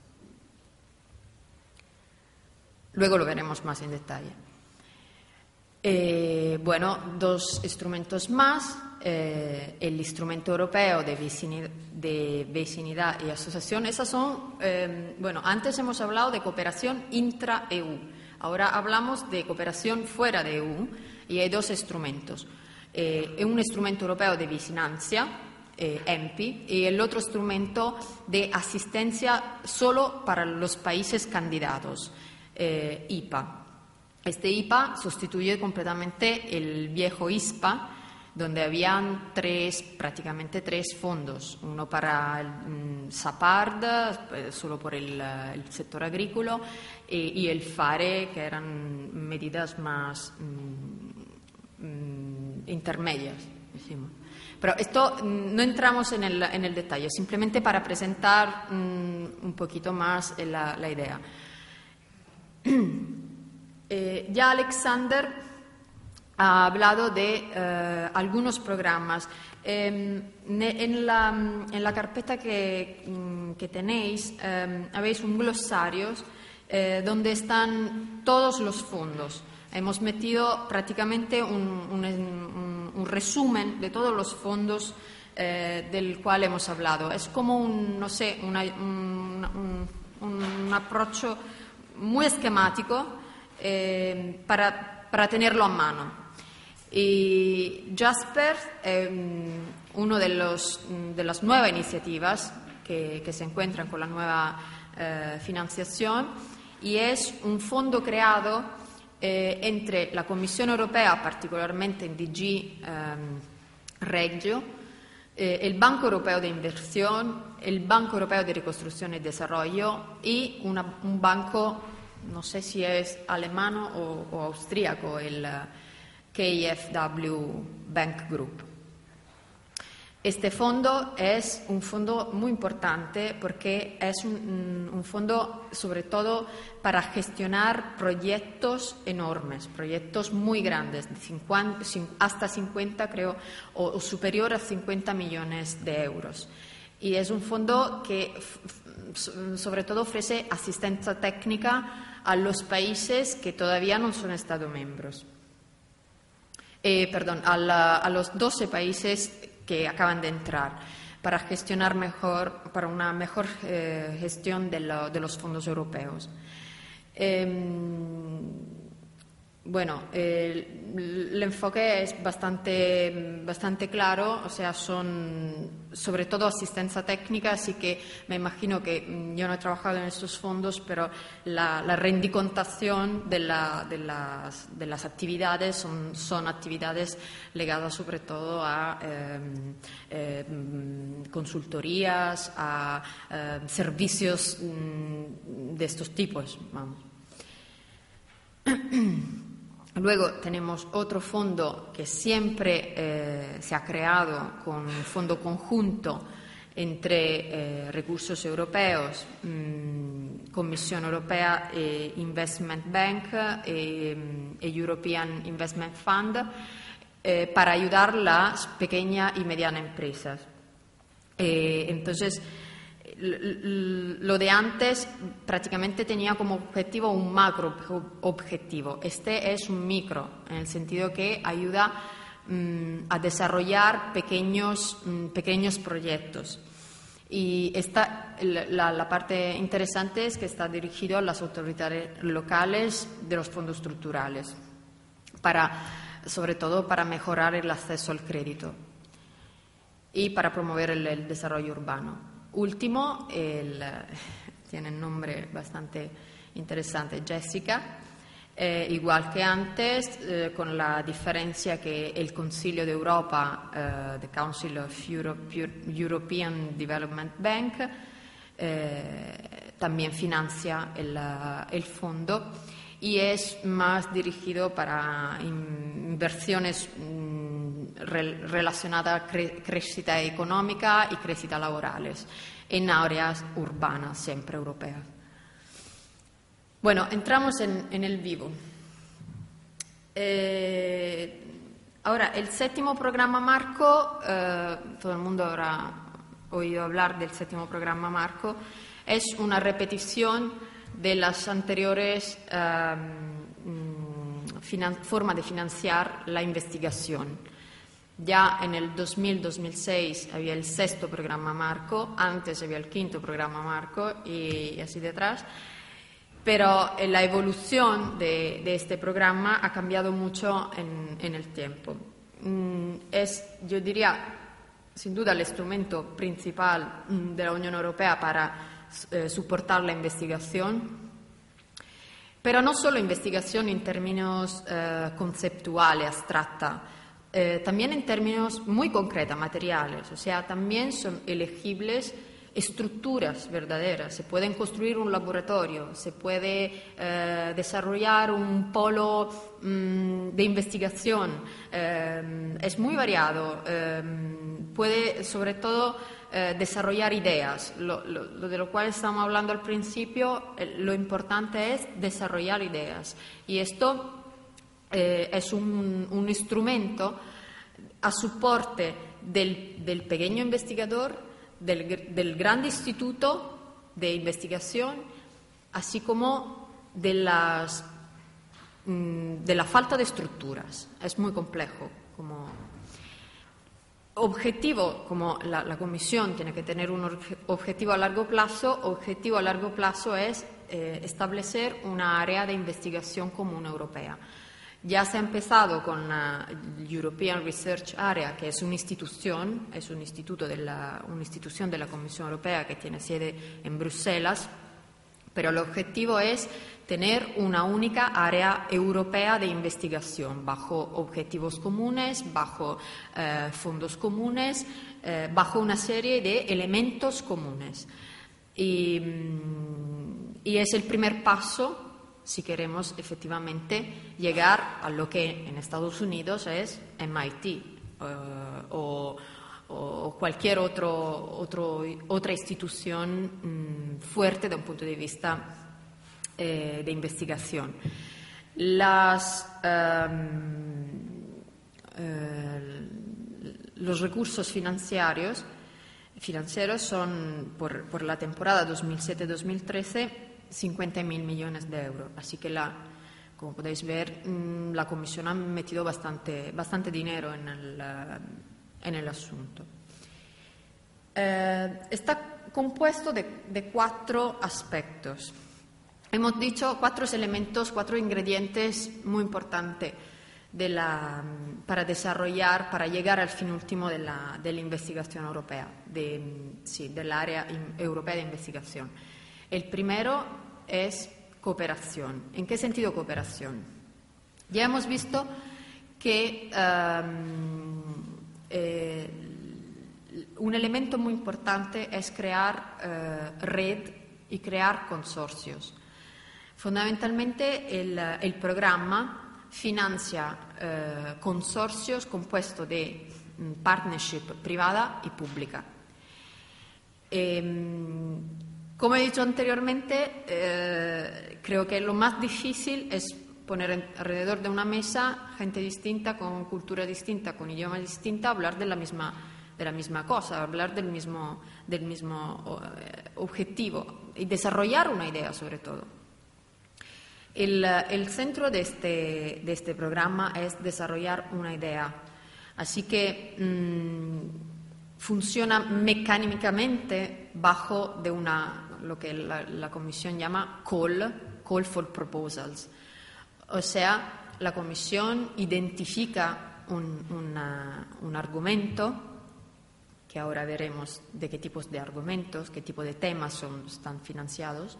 S1: Luego lo veremos más en detalle. Eh, bueno, dos instrumentos más. Eh, el instrumento europeo de vecinidad, de vecinidad y asociación. Esas son, eh, bueno, antes hemos hablado de cooperación intra-E U, ahora hablamos de cooperación fuera de E U, y hay dos instrumentos. Eh, un instrumento europeo de vigilancia, eh, E M P I, y el otro instrumento de asistencia solo para los países candidatos, eh, I P A. Este I P A sustituye completamente el viejo I S P A, donde habían tres, prácticamente tres fondos, uno para el mm, SAPARD, solo por el, el sector agrícola, y, y el FARE, que eran medidas más mm, mm, intermedias, decimos. Pero esto mm, no entramos en el, en el detalle, simplemente para presentar mm, un poquito más la, la idea. eh, ya Alexander ha hablado de eh, algunos programas. Eh, en, la, en la carpeta que, que tenéis eh, habéis un glosario eh, donde están todos los fondos. Hemos metido prácticamente un, un, un, un resumen de todos los fondos eh, del cual hemos hablado. Es como un, no sé, una, un, un, un approach muy esquemático eh, para, para tenerlo a mano. Y Jasper es eh, uno de, los, de las nuevas iniciativas que, que se encuentran con la nueva eh, financiación, y es un fondo creado eh, entre la Comisión Europea, particularmente en D G eh, Regio, eh, el Banco Europeo de Inversión, el Banco Europeo de Reconstrucción y Desarrollo y una, un banco, no sé si es alemán o, o austríaco, el uh, K F W Bank Group. Este fondo es un fondo muy importante porque es un, un fondo sobre todo para gestionar proyectos enormes, proyectos muy grandes, de cincuenta, hasta cincuenta creo, o, o superior a cincuenta millones de euros. Y es un fondo que sobre todo ofrece asistencia técnica a los países que todavía no son Estados miembros. Eh, perdón, a, la, a los doce países que acaban de entrar para gestionar mejor, para una mejor eh, gestión de, lo, de los fondos europeos. Eh, bueno, eh, el enfoque es bastante, bastante claro, o sea, son sobre todo asistencia técnica, así que me imagino que yo no he trabajado en estos fondos, pero la, la rendicontación de, la, de, las, de las actividades son, son actividades ligadas sobre todo a eh, eh, consultorías, a eh, servicios mm, de estos tipos, vamos. Luego tenemos otro fondo que siempre eh, se ha creado con un fondo conjunto entre eh, recursos europeos, mmm, Comisión Europea, e Investment Bank e, e European Investment Fund eh, para ayudar a las pequeñas y medianas empresas. Eh, entonces, lo de antes prácticamente tenía como objetivo un macro objetivo. Este es un micro, en el sentido que ayuda um, a desarrollar pequeños, um, pequeños proyectos. Y esta, la, la parte interesante es que está dirigido a las autoridades locales de los fondos estructurales, para, sobre todo para mejorar el acceso al crédito y para promover el, el desarrollo urbano. Último, el, tiene un nombre bastante interesante, Jessica, eh, igual que antes, eh, con la diferencia que el Consiglio de Europa, eh, the Council of Europe, European Development Bank, eh, también financia el, el fondo y es más dirigido para inversiones mmm, re, relacionadas a cre, crescita económica y crescita laborales en áreas urbanas, siempre europeas. Bueno, entramos en, en el vivo. Eh, ahora, el séptimo programa marco, eh, todo el mundo habrá oído hablar del séptimo programa marco, es una repetición de las anteriores um, formas de financiar la investigación. Ya en el dos mil dos mil seis había el sexto programa marco, antes había el quinto programa marco y, y así detrás, pero la evolución de, de este programa ha cambiado mucho en, en el tiempo. Mm, es, yo diría, sin duda el instrumento principal mm, de la Unión Europea para Eh, soportar la investigación, pero no solo investigación en términos eh, conceptuales, abstracta, eh, también en términos muy concretos, materiales, o sea, también son elegibles estructuras verdaderas. Se pueden construir un laboratorio, se puede eh, desarrollar un polo mmm, de investigación, eh, es muy variado, eh, puede sobre todo Eh, desarrollar ideas, lo, lo, lo de lo cual estamos hablando al principio, eh, lo importante es desarrollar ideas y esto eh, es un, un instrumento a soporte del, del pequeño investigador, del, del gran instituto de investigación, así como de, las, mm, de la falta de estructuras. Es muy complejo como objetivo, como la, la Comisión tiene que tener un objetivo a largo plazo, objetivo a largo plazo es eh, establecer una área de investigación común europea. Ya se ha empezado con la European Research Area, que es una institución, es un instituto de la, una institución de la Comisión Europea que tiene sede en Bruselas, pero el objetivo es tener una única área europea de investigación bajo objetivos comunes, bajo eh, fondos comunes, eh, bajo una serie de elementos comunes. Y, y es el primer paso si queremos efectivamente llegar a lo que en Estados Unidos es M I T uh, o, o cualquier otro, otro, otra institución um, fuerte desde un punto de vista eh, de investigación. Las, um, eh, los recursos financieros, financieros son por, por la temporada dos mil siete dos mil trece cincuenta mil millones de euros. Así que, la, como podéis ver, la Comisión ha metido bastante, bastante dinero en el, en el asunto. Eh, está compuesto de, de cuatro aspectos. Hemos dicho cuatro elementos, cuatro ingredientes muy importantes de la, para desarrollar, para llegar al fin último de la, de la investigación europea, de, sí, del área europea de investigación. El primero es cooperación. ¿En qué sentido cooperación? Ya hemos visto que um, eh, un elemento muy importante es crear uh, red y crear consorcios. Fundamentalmente el, el programa financia uh, consorcios compuestos de um, partnership privada y pública. Eh, Como he dicho anteriormente, eh, creo que lo más difícil es poner alrededor de una mesa gente distinta, con cultura distinta, con idioma distinta, hablar de la misma, de la misma cosa, hablar del mismo, del mismo eh, objetivo y desarrollar una idea sobre todo. El, el centro de este, de este programa es desarrollar una idea. Así que mmm, funciona mecánicamente bajo de una lo que la, la Comisión llama call, call for proposals. O sea, la Comisión identifica un, una, un argumento, que ahora veremos de qué tipos de argumentos, qué tipo de temas son, están financiados,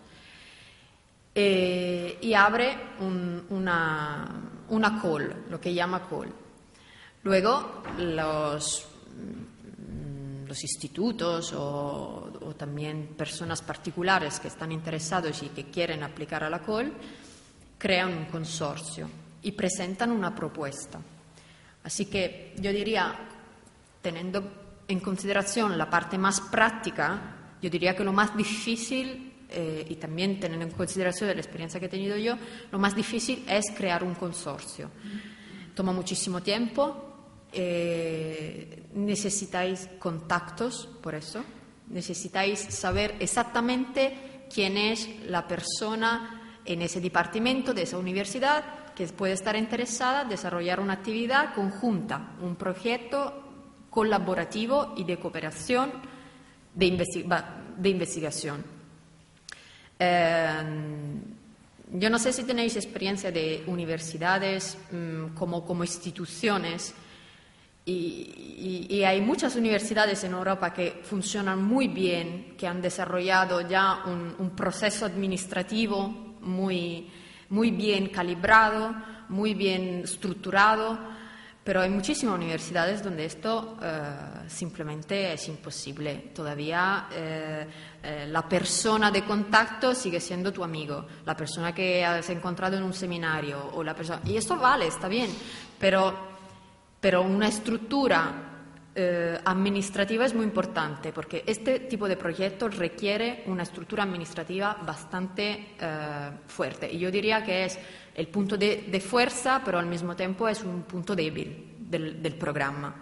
S1: eh, y abre un, una, una call, lo que llama call. Luego, los los institutos o, o también personas particulares que están interesados y que quieren aplicar a la call, crean un consorcio y presentan una propuesta. Así que yo diría, teniendo en consideración la parte más práctica, yo diría que lo más difícil, eh, y también teniendo en consideración la experiencia que he tenido yo, lo más difícil es crear un consorcio. Toma muchísimo tiempo. Eh, necesitáis contactos, por eso necesitáis saber exactamente quién es la persona en ese departamento de esa universidad que puede estar interesada en desarrollar una actividad conjunta, un proyecto colaborativo y de cooperación de, investi- de investigación. Eh, yo no sé si tenéis experiencia de universidades mmm, como, como instituciones. Y, y, y hay muchas universidades en Europa que funcionan muy bien, que han desarrollado ya un, un proceso administrativo muy, muy bien calibrado, muy bien estructurado, pero hay muchísimas universidades donde esto eh, simplemente es imposible. Todavía eh, eh, la persona de contacto sigue siendo tu amigo, la persona que has encontrado en un seminario, o la persona, y esto vale, está bien, pero... Pero una estructura eh, administrativa es muy importante porque este tipo de proyectos requiere una estructura administrativa bastante eh, fuerte. Y yo diría que es el punto de, de fuerza, pero al mismo tiempo es un punto débil del, del programa.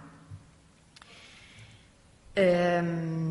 S1: Eh,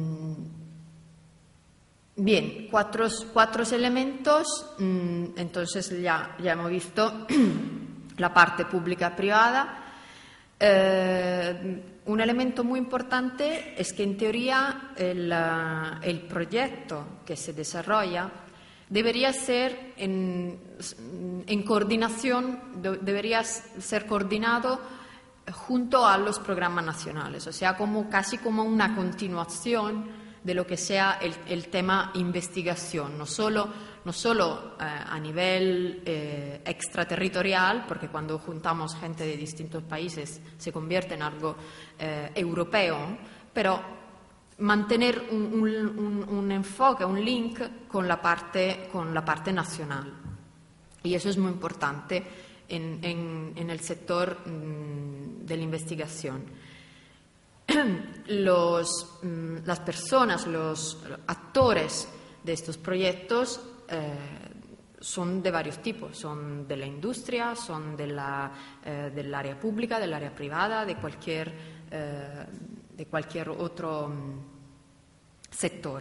S1: bien, cuatro, cuatro elementos. Mmm, entonces ya, ya hemos visto la parte pública-privada. Eh, un elemento muy importante es que en teoría el, uh, el proyecto que se desarrolla debería ser en, en coordinación, de, debería ser coordinado junto a los programas nacionales, o sea, como, casi como una continuación de lo que sea el, el tema investigación, no solo no solo eh, a nivel eh, extraterritorial, porque cuando juntamos gente de distintos países se convierte en algo eh, europeo, pero mantener un, un, un, un enfoque, un link con la parte, con la parte nacional. Y eso es muy importante en, en, en el sector mmm, de la investigación. Los, mmm, las personas, los actores de estos proyectos eh, son de varios tipos, son de la industria, son de la, eh, del área pública, del área privada, de cualquier, eh, de cualquier otro mmm, sector.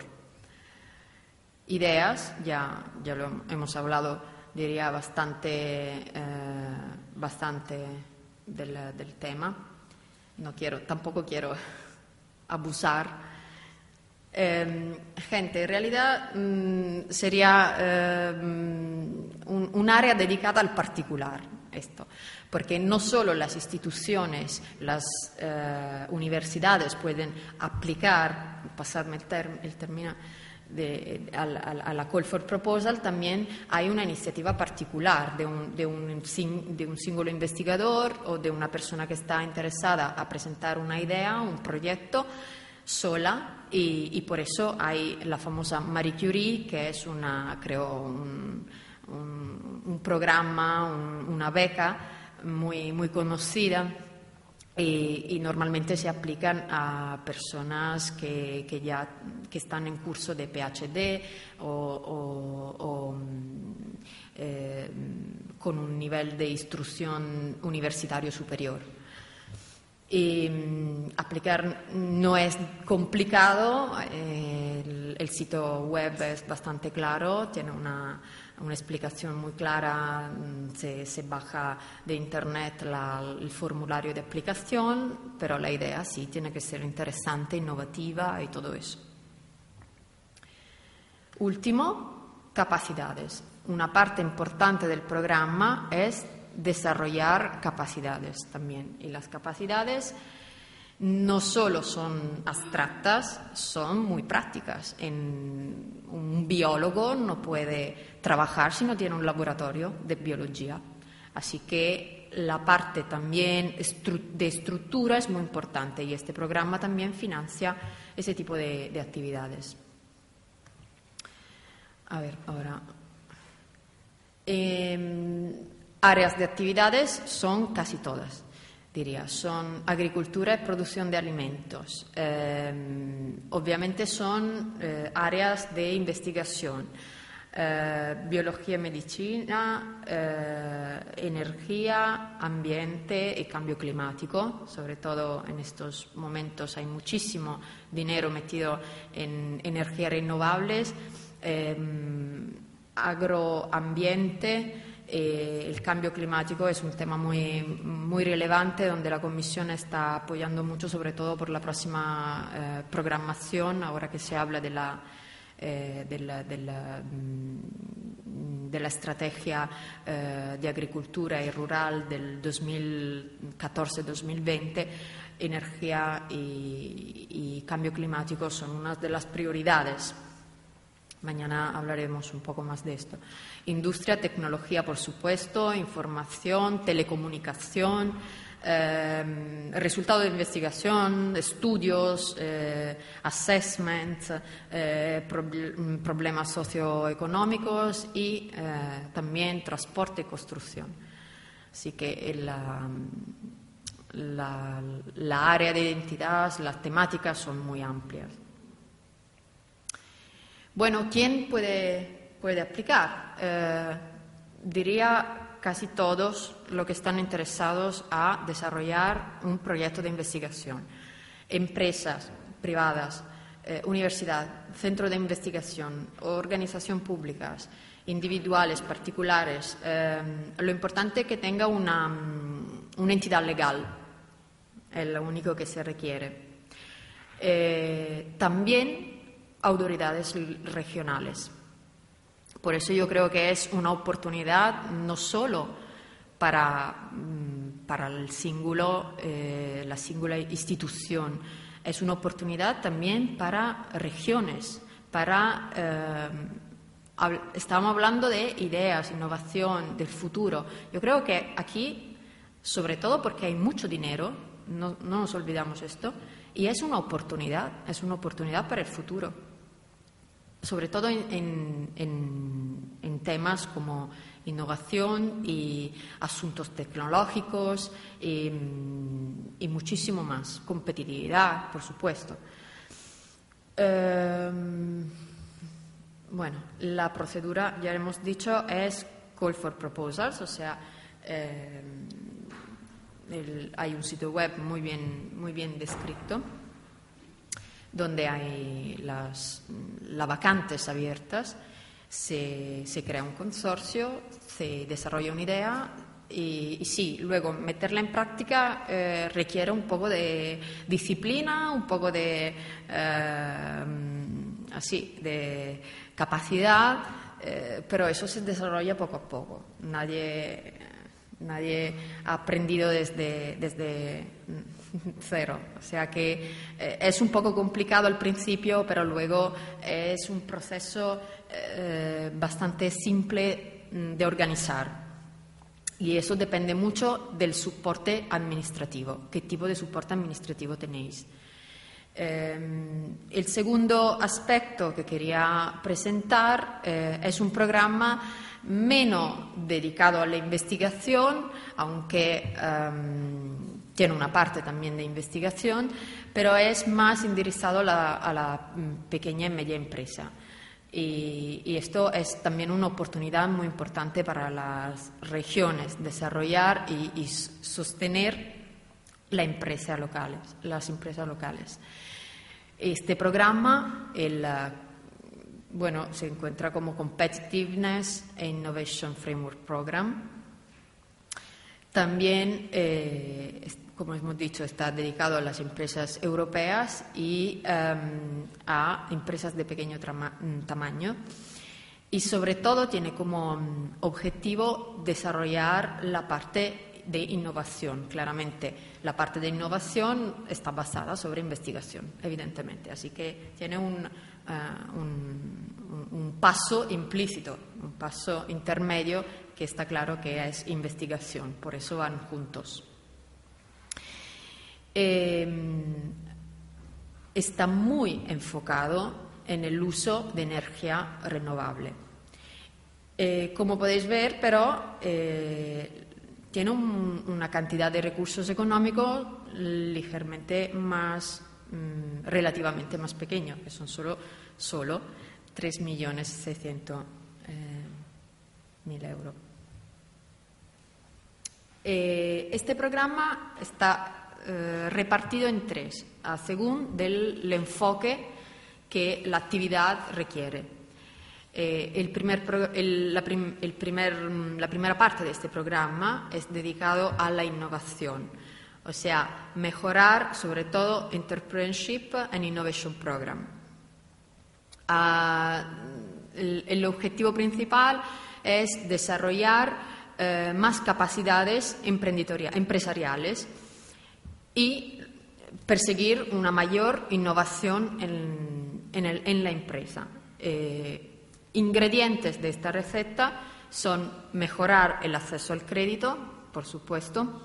S1: Ideas, ya, ya lo hemos hablado, diría bastante, eh, bastante del, del tema. No quiero, tampoco quiero abusar. Eh, gente, en realidad mmm, sería eh, un, un área dedicada al particular, esto, porque no solo las instituciones, las eh, universidades pueden aplicar, pasarme el, term, el término, De, a, a, a la Call for Proposal, también hay una iniciativa particular de un, de, un, de un singolo investigador o de una persona que está interesada a presentar una idea, un proyecto sola, y, y por eso hay la famosa Marie Curie, que es una, creo, un, un, un programa, un, una beca muy, muy conocida. Y, y normalmente se aplican a personas que, que ya que están en curso de PhD o, o, o eh, con un nivel de instrucción universitario superior. Y um, aplicar no es complicado, eh, el, el sitio web es bastante claro, tiene una, una explicación muy clara, se, se baja de internet la, el formulario de aplicación, pero la idea sí tiene que ser interesante, innovativa y todo eso. Último, capacidades. Una parte importante del programa es desarrollar capacidades también. Y las capacidades no solo son abstractas, son muy prácticas. En un biólogo no puede trabajar si no tiene un laboratorio de biología. Así que la parte también de estructura es muy importante y este programa también financia ese tipo de, de actividades. A ver, ahora. Eh, áreas de actividades son casi todas, diría. Son agricultura y producción de alimentos. Eh, obviamente son eh, áreas de investigación. Eh, biología y medicina, eh, energía, ambiente y cambio climático. Sobre todo en estos momentos hay muchísimo dinero metido en energías renovables, eh, agroambiente. Eh, el cambio climático es un tema muy, muy relevante donde la Comisión está apoyando mucho, sobre todo por la próxima eh, programación, ahora que se habla de la, eh, de la, de la, de la estrategia eh, de agricultura y rural del dos mil catorce dos mil veinte. Energía y, y cambio climático son una de las prioridades. Mañana hablaremos un poco más de esto. Industria, tecnología, por supuesto, información, telecomunicación, eh, resultados de investigación, estudios, eh, assessment, eh, prob- problemas socioeconómicos y eh, también transporte y construcción. Así que la, la, la área de identidad, las temáticas son muy amplias. Bueno, ¿quién puede, puede aplicar? Eh, diría casi todos los que están interesados a desarrollar un proyecto de investigación. Empresas privadas, eh, universidad, centro de investigación, organizaciones públicas, individuales, particulares. Eh, lo importante es que tenga una, una entidad legal, es lo único que se requiere. Eh, también autoridades regionales. Por eso yo creo que es una oportunidad no solo para, para el singulo, eh, la singular institución, es una oportunidad también para regiones, para eh, estábamos hablando de ideas, innovación, del futuro. Yo creo que aquí, sobre todo porque hay mucho dinero, no, no nos olvidamos esto, y es una oportunidad, es una oportunidad para el futuro, sobre todo en, en, en, en temas como innovación y asuntos tecnológicos y, y muchísimo más, competitividad, por supuesto. Eh, bueno, la procedura, ya hemos dicho, es Call for Proposals, o sea, eh, el, hay un sitio web muy bien, muy bien descrito, donde hay las, las vacantes abiertas, se, se crea un consorcio, se desarrolla una idea y, y sí, luego meterla en práctica eh, requiere un poco de disciplina, un poco de, eh, así, de capacidad, eh, pero eso se desarrolla poco a poco. Nadie, nadie ha aprendido desde, desde cero. O sea que eh, es un poco complicado al principio, pero luego es un proceso eh, bastante simple de organizar. Y eso depende mucho del soporte administrativo. ¿Qué tipo de soporte administrativo tenéis? Eh, el segundo aspecto que quería presentar eh, es un programa menos dedicado a la investigación, aunque um, tiene una parte también de investigación, pero es más endirizado a la, a la pequeña y media empresa. Y, y esto es también una oportunidad muy importante para las regiones, desarrollar y, y sostener la empresa locales, las empresas locales. Este programa, el, bueno, se encuentra como Competitiveness e Innovation Framework Program. También, eh, como hemos dicho, está dedicado a las empresas europeas y um, a empresas de pequeño tamaño. Y sobre todo tiene como objetivo desarrollar la parte de innovación. Claramente, la parte de innovación está basada sobre investigación, evidentemente. Así que tiene un, uh, un, un paso implícito, un paso intermedio que está claro que es investigación. Por eso van juntos. Eh, está muy enfocado en el uso de energía renovable. Eh, como podéis ver, pero eh, tiene un, una cantidad de recursos económicos ligeramente más, mmm, relativamente más pequeño, que son solo, solo tres millones seiscientos mil euros. Eh, este programa está eh, repartido en tres, a según del enfoque que la actividad requiere. Eh, el primer pro, el, la, prim, el primer, la primera parte de este programa es dedicado a la innovación, o sea, mejorar sobre todo Entrepreneurship and Innovation Program. Ah, el, el objetivo principal es desarrollar eh, más capacidades empresariales y perseguir una mayor innovación en, en, el, en la empresa. Eh, Ingredientes de esta receta son mejorar el acceso al crédito, por supuesto,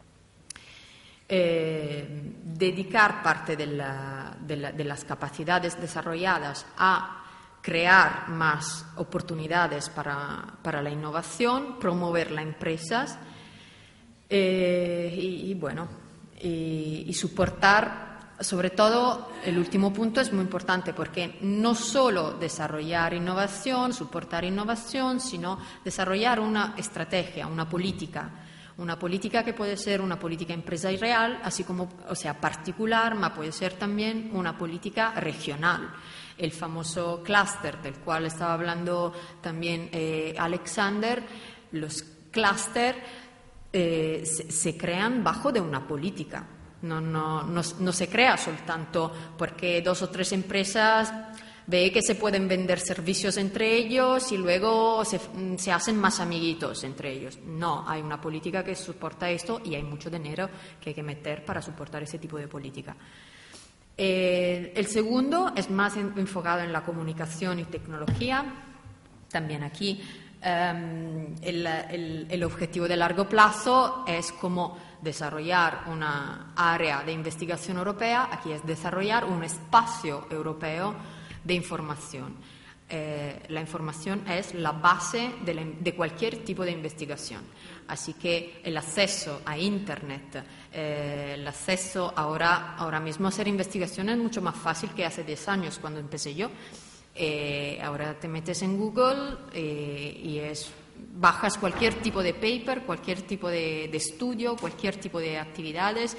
S1: eh, dedicar parte de, la, de, la, de las capacidades desarrolladas a crear más oportunidades para, para la innovación, promover las empresas eh, y, y, bueno, y, y soportar. Sobre todo, el último punto es muy importante porque no solo desarrollar innovación, soportar innovación, sino desarrollar una estrategia, una política, una política que puede ser una política empresarial, así como, o sea, particular, pero puede ser también una política regional. El famoso clúster del cual estaba hablando también eh, Alexander, los clústeres eh, se, se crean bajo de una política. No, no, no, no se crea soltanto porque dos o tres empresas ve que se pueden vender servicios entre ellos y luego se, se hacen más amiguitos entre ellos. No, hay una política que soporta esto y hay mucho dinero que hay que meter para soportar ese tipo de política. Eh, el segundo es más enfocado en la comunicación y tecnología. también aquí um, el, el, el objetivo de largo plazo es como desarrollar una área de investigación europea, aquí es desarrollar un espacio europeo de información. Eh, la información es la base de, la, de cualquier tipo de investigación. Así que el acceso a Internet, eh, el acceso ahora, ahora mismo a hacer investigación es mucho más fácil que hace diez años cuando empecé yo. Eh, ahora te metes en Google eh, y es, bajas cualquier tipo de paper, cualquier tipo de, de estudio, cualquier tipo de actividades.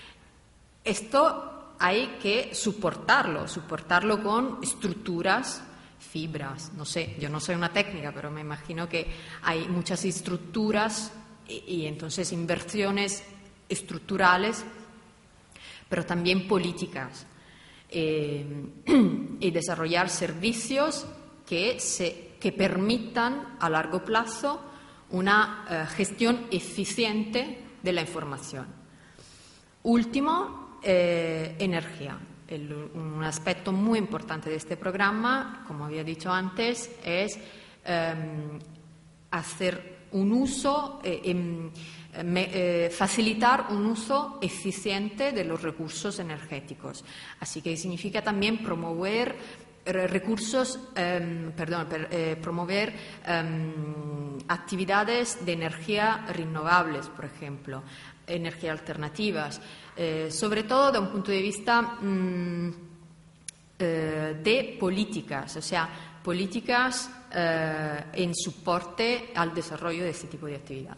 S1: Esto hay que soportarlo, soportarlo con estructuras, fibras, no sé, yo no soy una técnica, pero me imagino que hay muchas estructuras y, y entonces inversiones estructurales, pero también políticas, eh, y desarrollar servicios que, se, que permitan a largo plazo una eh, gestión eficiente de la información. Último, eh, energía. El, un aspecto muy importante de este programa, como había dicho antes, es eh, hacer un uso, eh, eh, me, eh, facilitar un uso eficiente de los recursos energéticos. Así que significa también promover recursos, eh, perdón, per, eh, promover eh, actividades de energía renovables, por ejemplo, energía alternativas. Eh, sobre todo da un punto de vista mmm, eh, de políticas, o sea, políticas eh, en soporte al desarrollo de este tipo de actividad.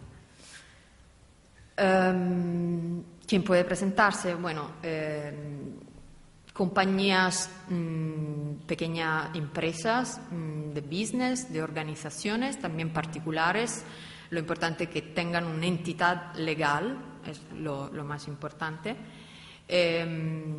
S1: Um, ¿Quién puede presentarse? Bueno, eh, compañías, mmm, pequeñas empresas mmm, de business, de organizaciones, también particulares. Lo importante es que tengan una entidad legal, es lo, lo más importante. Eh,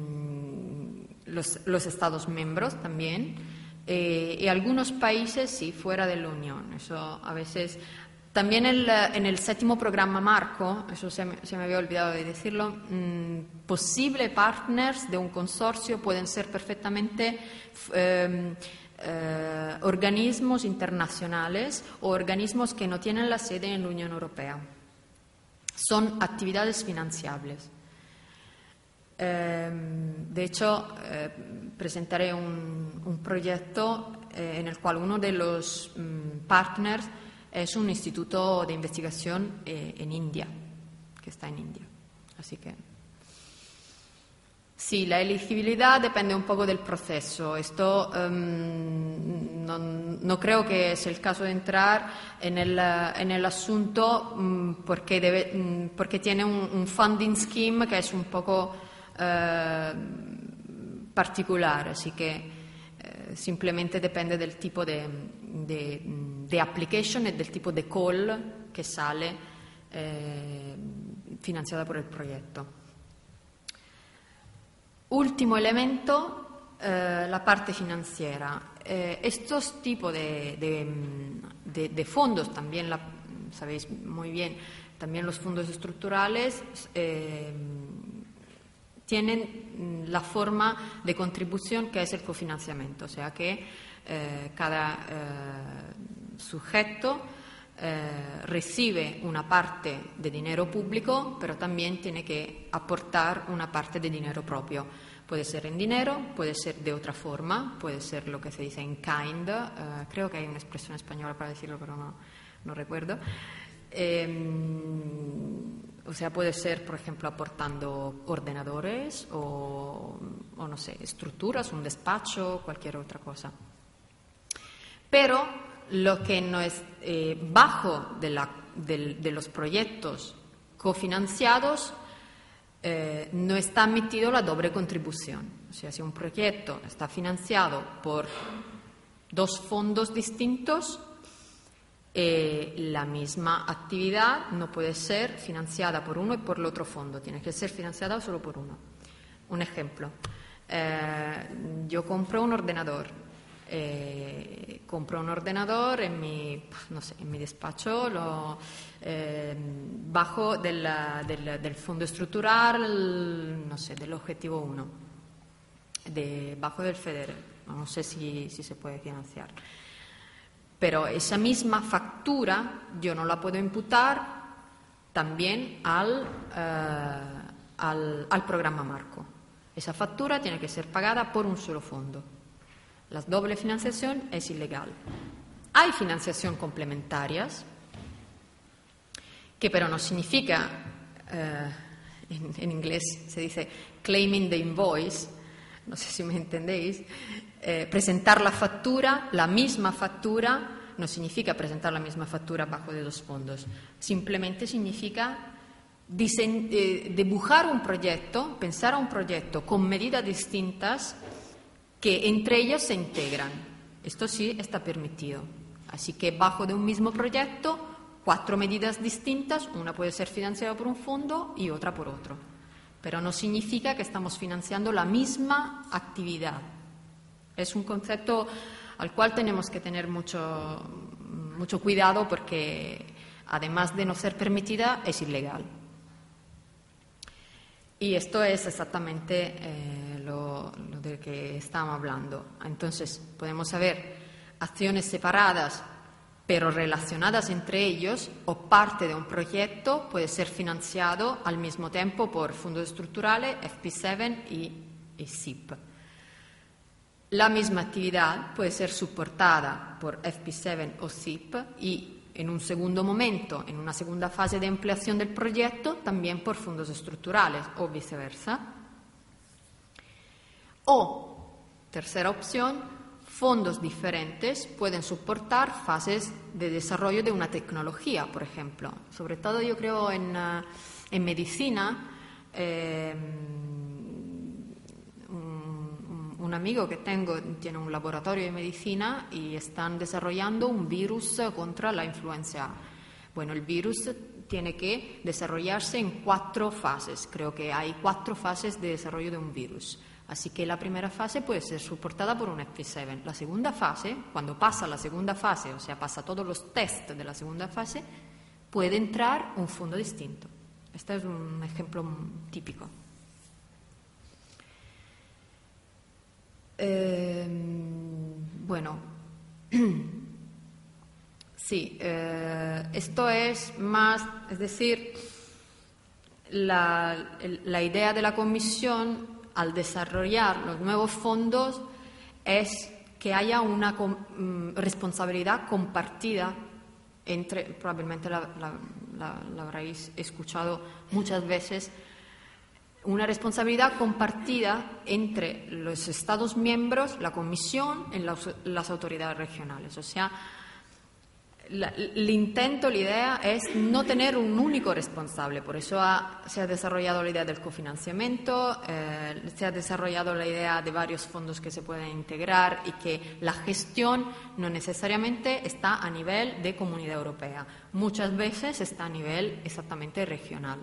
S1: los, los Estados miembros también. Eh, y algunos países, sí, fuera de la Unión. Eso a veces. También el, en el séptimo programa marco, eso se me, se me había olvidado de decirlo, mmm, posibles partners de un consorcio pueden ser perfectamente eh, eh, organismos internacionales o organismos que no tienen la sede en la Unión Europea. Son actividades financiables. Eh, de hecho, eh, presentaré un, un proyecto eh, en el cual uno de los mm, partners es un instituto de investigación eh, en India, que está en India. Así que sí, la elegibilidad depende un poco del proceso. Esto um, no, no creo que es el caso de entrar en el, en el asunto um, porque, debe, um, porque tiene un, un funding scheme que es un poco uh, particular, así que uh, simplemente depende del tipo de, de, de application y del tipo de call que sale eh, financiada por el proyecto. Último elemento, eh, la parte financiera. Eh, estos tipos de, de, de, de fondos, también la, sabéis muy bien, también los fondos estructurales eh, tienen la forma de contribución que es el cofinanciamiento, o sea que eh, cada eh, sujeto eh, recibe una parte de dinero público, pero también tiene que aportar una parte de dinero propio. Puede ser en dinero, puede ser de otra forma, puede ser lo que se dice en kind, eh, creo que hay una expresión española para decirlo, pero no, no recuerdo. Eh, o sea, puede ser, por ejemplo, aportando ordenadores o, o, no sé, estructuras, un despacho, cualquier otra cosa. Pero lo que no es eh, bajo de, la, de, de los proyectos cofinanciados eh, no está admitido la doble contribución. O sea, si un proyecto está financiado por dos fondos distintos, eh, la misma actividad no puede ser financiada por uno y por el otro fondo, tiene que ser financiada solo por uno. Un ejemplo, eh, yo compro un ordenador. Eh, compro un ordenador en mi, no sé, en mi despacho, lo eh, bajo del, del, del fondo estructural, no sé, del objetivo uno, de, bajo del FEDER, no sé si, si se puede financiar. pero esa misma factura yo no la puedo imputar también al, eh, al, al programa marco. Esa factura tiene que ser pagada por un solo fondo. La doble financiación es ilegal. Hay financiación complementarias, que pero no significa, eh, en, en inglés se dice claiming the invoice, no sé si me entendéis, eh, presentar la factura, la misma factura, no significa presentar la misma factura bajo de dos fondos, simplemente significa disen- eh, dibujar un proyecto, pensar a un proyecto con medidas distintas que entre ellas se integran. Esto sí está permitido. Así que bajo de un mismo proyecto, cuatro medidas distintas, una puede ser financiada por un fondo y otra por otro. Pero no significa que estamos financiando la misma actividad. Es un concepto al cual tenemos que tener mucho, mucho cuidado porque, además de no ser permitida, es ilegal. Y esto es exactamente eh, lo, lo de que estamos hablando. Entonces, podemos saber acciones separadas, pero relacionadas entre ellos, o parte de un proyecto puede ser financiado al mismo tiempo por fondos estructurales, F P siete y, y S I P. La misma actividad puede ser soportada por F P siete o S I P y en un segundo momento, en una segunda fase de ampliación del proyecto, también por fondos estructurales o viceversa. O, tercera opción, fondos diferentes pueden soportar fases de desarrollo de una tecnología, por ejemplo. Sobre todo yo creo en, uh, en medicina. Eh, un, un amigo que tengo tiene un laboratorio de medicina y están desarrollando un virus contra la influenza A. Bueno, el virus tiene que desarrollarse en cuatro fases. Creo que hay cuatro fases de desarrollo de un virus. Así que la primera fase puede ser soportada por un F P siete. La segunda fase, cuando pasa la segunda fase, o sea, pasa todos los test de la segunda fase, puede entrar un fondo distinto. Este es un ejemplo típico. Eh, bueno, sí, eh, esto es más, es decir, la, la idea de la Comisión al desarrollar los nuevos fondos es que haya una um, responsabilidad compartida entre, probablemente la, la, la, la habréis escuchado muchas veces, una responsabilidad compartida entre los Estados miembros, la Comisión y las, las autoridades regionales. O sea, La, el intento, la idea es no tener un único responsable, por eso ha, se ha desarrollado la idea del cofinanciamiento, eh, se ha desarrollado la idea de varios fondos que se pueden integrar y que la gestión no necesariamente está a nivel de Comunidad Europea, muchas veces está a nivel exactamente regional.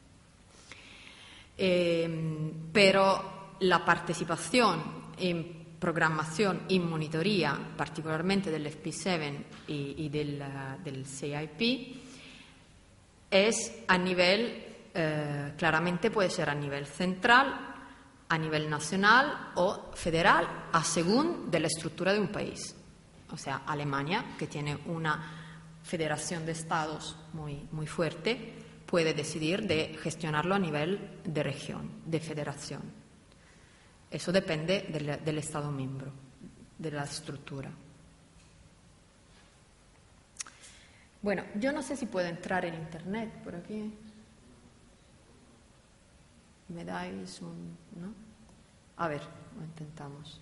S1: Eh, pero la participación en programación y monitoría, particularmente del F P siete y, y del, uh, del C I P, es a nivel, eh, claramente puede ser a nivel central, a nivel nacional o federal, a según de la estructura de un país. O sea, Alemania, que tiene una federación de estados muy, muy fuerte, puede decidir de gestionarlo a nivel de región, de federación. Eso depende del, del Estado miembro, de la estructura. Bueno, yo no sé si puedo entrar en Internet por aquí. ¿Me dais un...? ¿No? A ver, lo intentamos.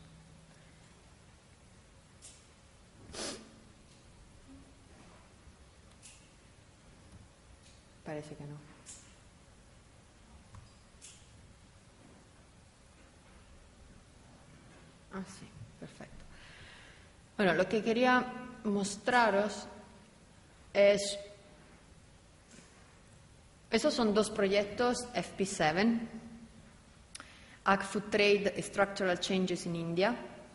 S1: Parece que no. Ah, sí, perfecto. Bueno, lo que quería mostraros es... Esos son dos proyectos F P siete, Ag-Food Trade y Structural Changes in India,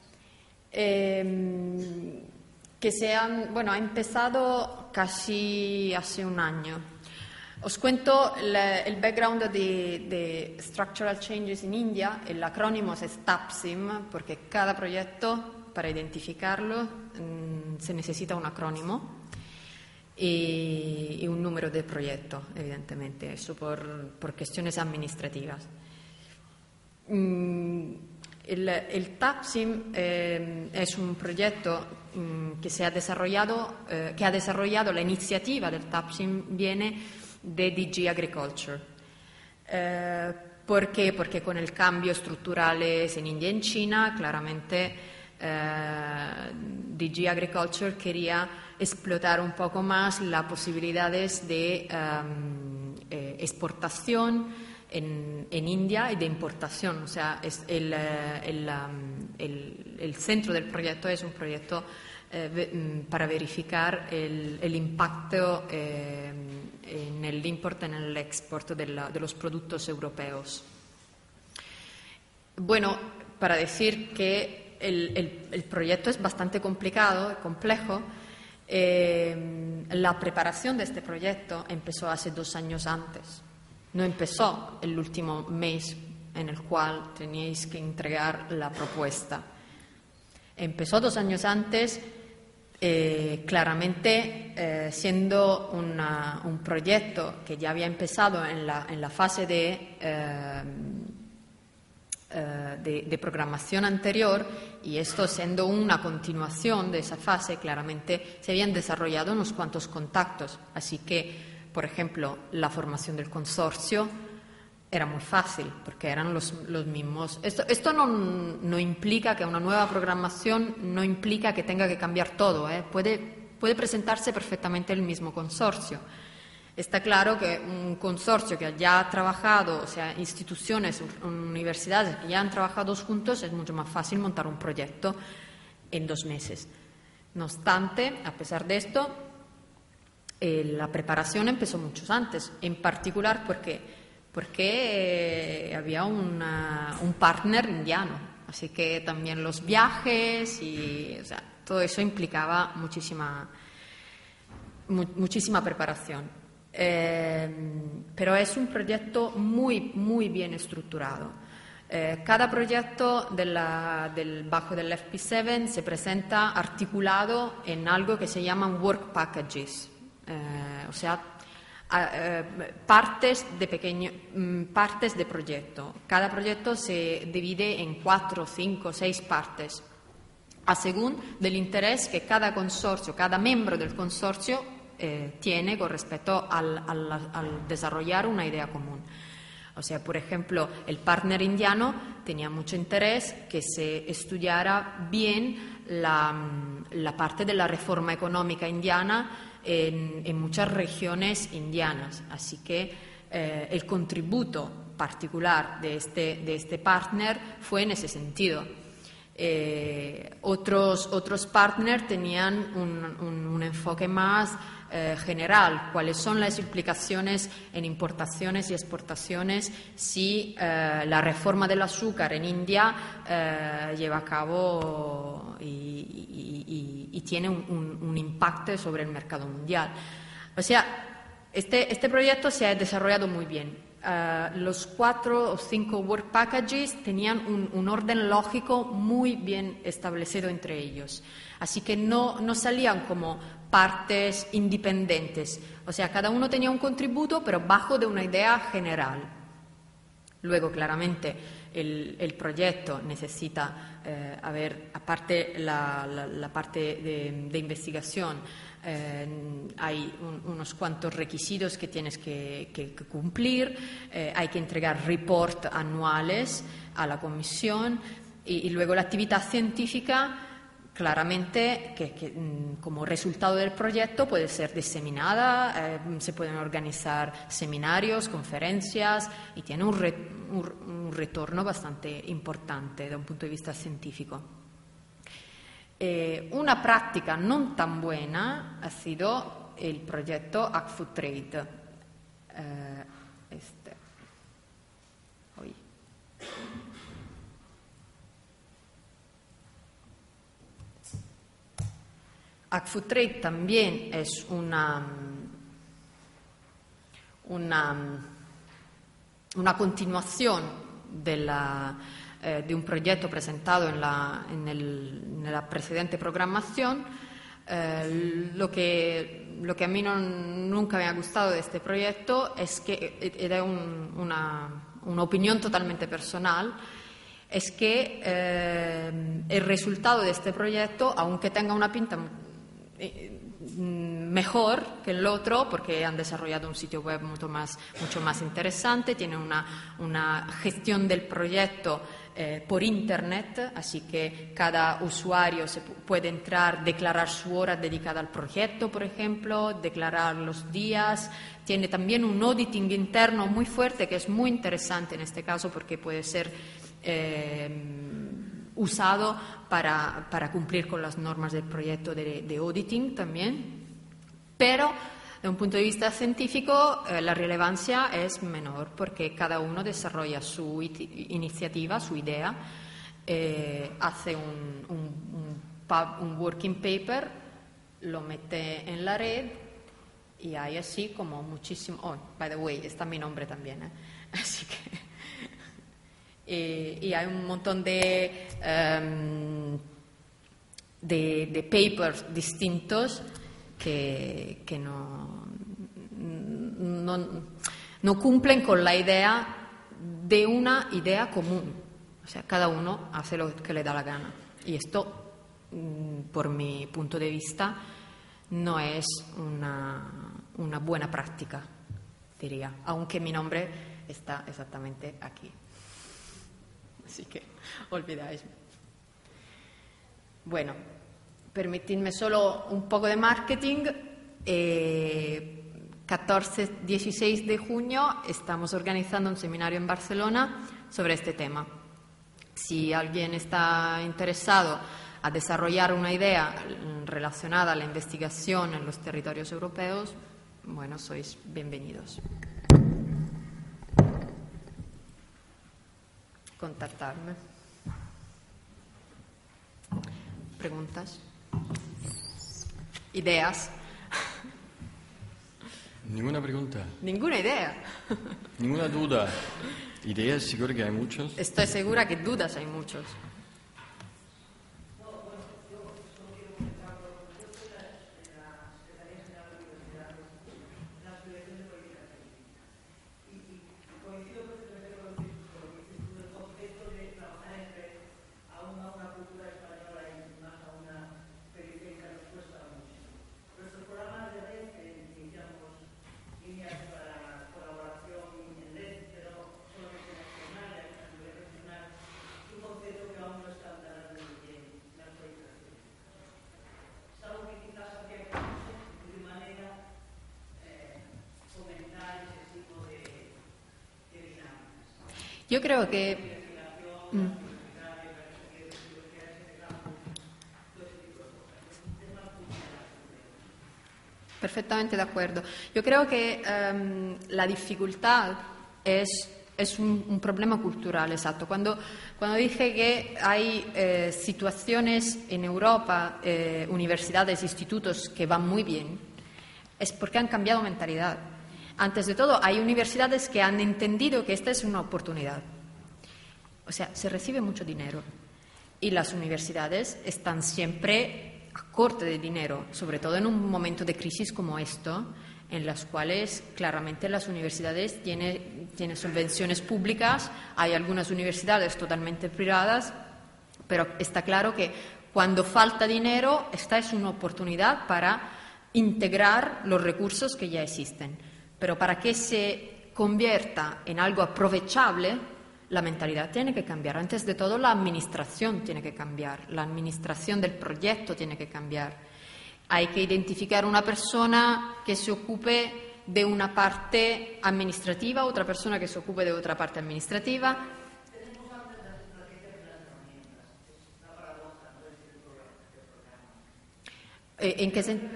S1: eh, que se han, bueno, ha empezado casi hace un año. Os cuento la, el background de, de Structural Changes in India. El acrónimo es TAPSIM, porque cada proyecto para identificarlo mmm, se necesita un acrónimo y, y un número de proyecto, evidentemente, eso por, por cuestiones administrativas. Mm, el, el TAPSIM eh, es un proyecto mm, que se ha desarrollado, eh, que ha desarrollado la iniciativa del TAPSIM viene de D G Agriculture. Eh, ¿Por qué? Porque con el cambio estructurales en India y en China, claramente eh, D G Agriculture quería explotar un poco más las posibilidades de um, eh, exportación en, en India y de importación. O sea, es el, el, el, el centro del proyecto es un proyecto eh, para verificar el, el impacto eh, en el import y en el export de, la, de los productos europeos. Bueno, para decir que el, el, el proyecto es bastante complicado, complejo. Eh, la preparación de este proyecto empezó hace dos años antes. No empezó el último mes en el cual teníais que entregar la propuesta. Empezó dos años antes, eh, claramente eh, siendo una, un proyecto que ya había empezado en la, en la fase de... Eh, De, de programación anterior, y esto siendo una continuación de esa fase, claramente se habían desarrollado unos cuantos contactos. Así que, por ejemplo, la formación del consorcio era muy fácil, porque eran los, los mismos. Esto, esto no, no implica que una nueva programación no implica que tenga que cambiar todo, ¿eh? Puede, puede presentarse perfectamente el mismo consorcio. Está claro que un consorcio que ya ha trabajado, o sea, instituciones, universidades que ya han trabajado juntos, es mucho más fácil montar un proyecto en dos meses. No obstante, a pesar de esto, eh, la preparación empezó mucho antes, en particular porque, porque eh, había una, un partner indiano, así que también los viajes y, o sea, todo eso implicaba muchísima, mu muchísima preparación. Eh, pero es un proyecto muy, muy bien estructurado. Eh, cada proyecto de la, del, bajo del F P siete se presenta articulado en algo que se llaman work packages, eh, o sea, a, eh, partes de pequeño, mm, partes de proyecto. Cada proyecto se divide en cuatro, cinco, seis partes, a según del interés que cada consorcio, cada miembro del consorcio Eh, tiene con respecto al, al, al desarrollar una idea común. O sea, por ejemplo, el partner indiano tenía mucho interés que se estudiara bien la, la parte de la reforma económica indiana en, en muchas regiones indianas. Así que eh, el contributo particular de este, de este partner fue en ese sentido. Eh, otros, otros partners tenían un, un, un enfoque más eh, general, cuáles son las implicaciones en importaciones y exportaciones si eh, la reforma del azúcar en India eh, lleva a cabo y, y, y, y tiene un, un, un impacto sobre el mercado mundial. O sea, este, este proyecto se ha desarrollado muy bien. Uh, los cuatro o cinco work packages tenían un, un orden lógico muy bien establecido entre ellos. Así que no, no salían como partes independientes. O sea, cada uno tenía un contributo, pero bajo de una idea general. Luego, claramente, el, el proyecto necesita eh, haber, aparte la, la, la parte de, de investigación, Eh, hay un, unos cuantos requisitos que tienes que, que, que cumplir, eh, hay que entregar report anuales a la comisión y, y luego la actividad científica, claramente, que, que como resultado del proyecto puede ser diseminada, eh, se pueden organizar seminarios, conferencias y tiene un, re, un, un retorno bastante importante da un punto di vista científico. Eh, una práctica no tan buena ha sido el proyecto AgFood Trade. Eh, este. Hoy. AgFood Trade también es una, una, una continuación de la eh, de un proyecto presentado en la, en el, en la precedente programación. Eh, lo, que, lo que a mí no, nunca me ha gustado de este proyecto es que, ed è un, una, una opinión totalmente personal, es que eh, el resultado de este proyecto, aunque tenga una pinta eh, mejor que el otro, porque han desarrollado un sitio web mucho más, mucho más interesante, tiene una, una gestión del proyecto eh, por internet, así que cada usuario se puede entrar, declarar su hora dedicada al proyecto, por ejemplo, declarar los días. Tiene también un auditing interno muy fuerte, que es muy interesante en este caso porque puede ser eh, usado para, para cumplir con las normas del proyecto de, de auditing también, pero de un punto de vista científico eh, la relevancia es menor porque cada uno desarrolla su iniciativa, su idea, eh, hace un, un, un, pub, un working paper, lo mete en la red y hay así como muchísimo... Oh, by the way, está mi nombre también, ¿eh? Así que... Y, y hay un montón de, um, de, de papers distintos que, que no, no, no cumplen con la idea de una idea común. O sea, cada uno hace lo que le da la gana. Y esto, por mi punto de vista, no es una, una buena práctica, diría, aunque mi nombre está exactamente aquí. Así que olvidáis. Bueno, permitidme solo un poco de marketing. Eh, catorce dieciséis de junio estamos organizando un seminario en Barcelona sobre este tema. Si alguien está interesado a desarrollar una idea relacionada a la investigación en los territorios europeos, bueno, sois bienvenidos. Contactarme. ¿Preguntas? ¿Ideas?
S2: Ninguna pregunta.
S1: Ninguna idea.
S2: Ninguna duda. ¿Ideas? Seguro que hay muchos.
S1: Estoy segura que dudas hay muchos. Yo creo que... Mm. Perfectamente de acuerdo. Yo creo que um, la dificultad es, es un, un problema cultural, exacto. Cuando, cuando dije que hay eh, situaciones en Europa, eh, universidades, institutos que van muy bien, es porque han cambiado mentalidad. Antes de todo, hay universidades que han entendido que esta es una oportunidad. O sea, se recibe mucho dinero y las universidades están siempre a corte de dinero, sobre todo en un momento de crisis como esto, en las cuales claramente las universidades tienen, tienen subvenciones públicas, hay algunas universidades totalmente privadas, pero está claro que cuando falta dinero, esta es una oportunidad para integrar los recursos que ya existen. Pero para que se convierta en algo aprovechable, la mentalidad tiene que cambiar. Antes de todo, la administración tiene que cambiar. La administración del proyecto tiene que cambiar. Hay que identificar una persona que se ocupe de una parte administrativa, otra persona que se ocupe de otra parte administrativa. ¿En qué sentido?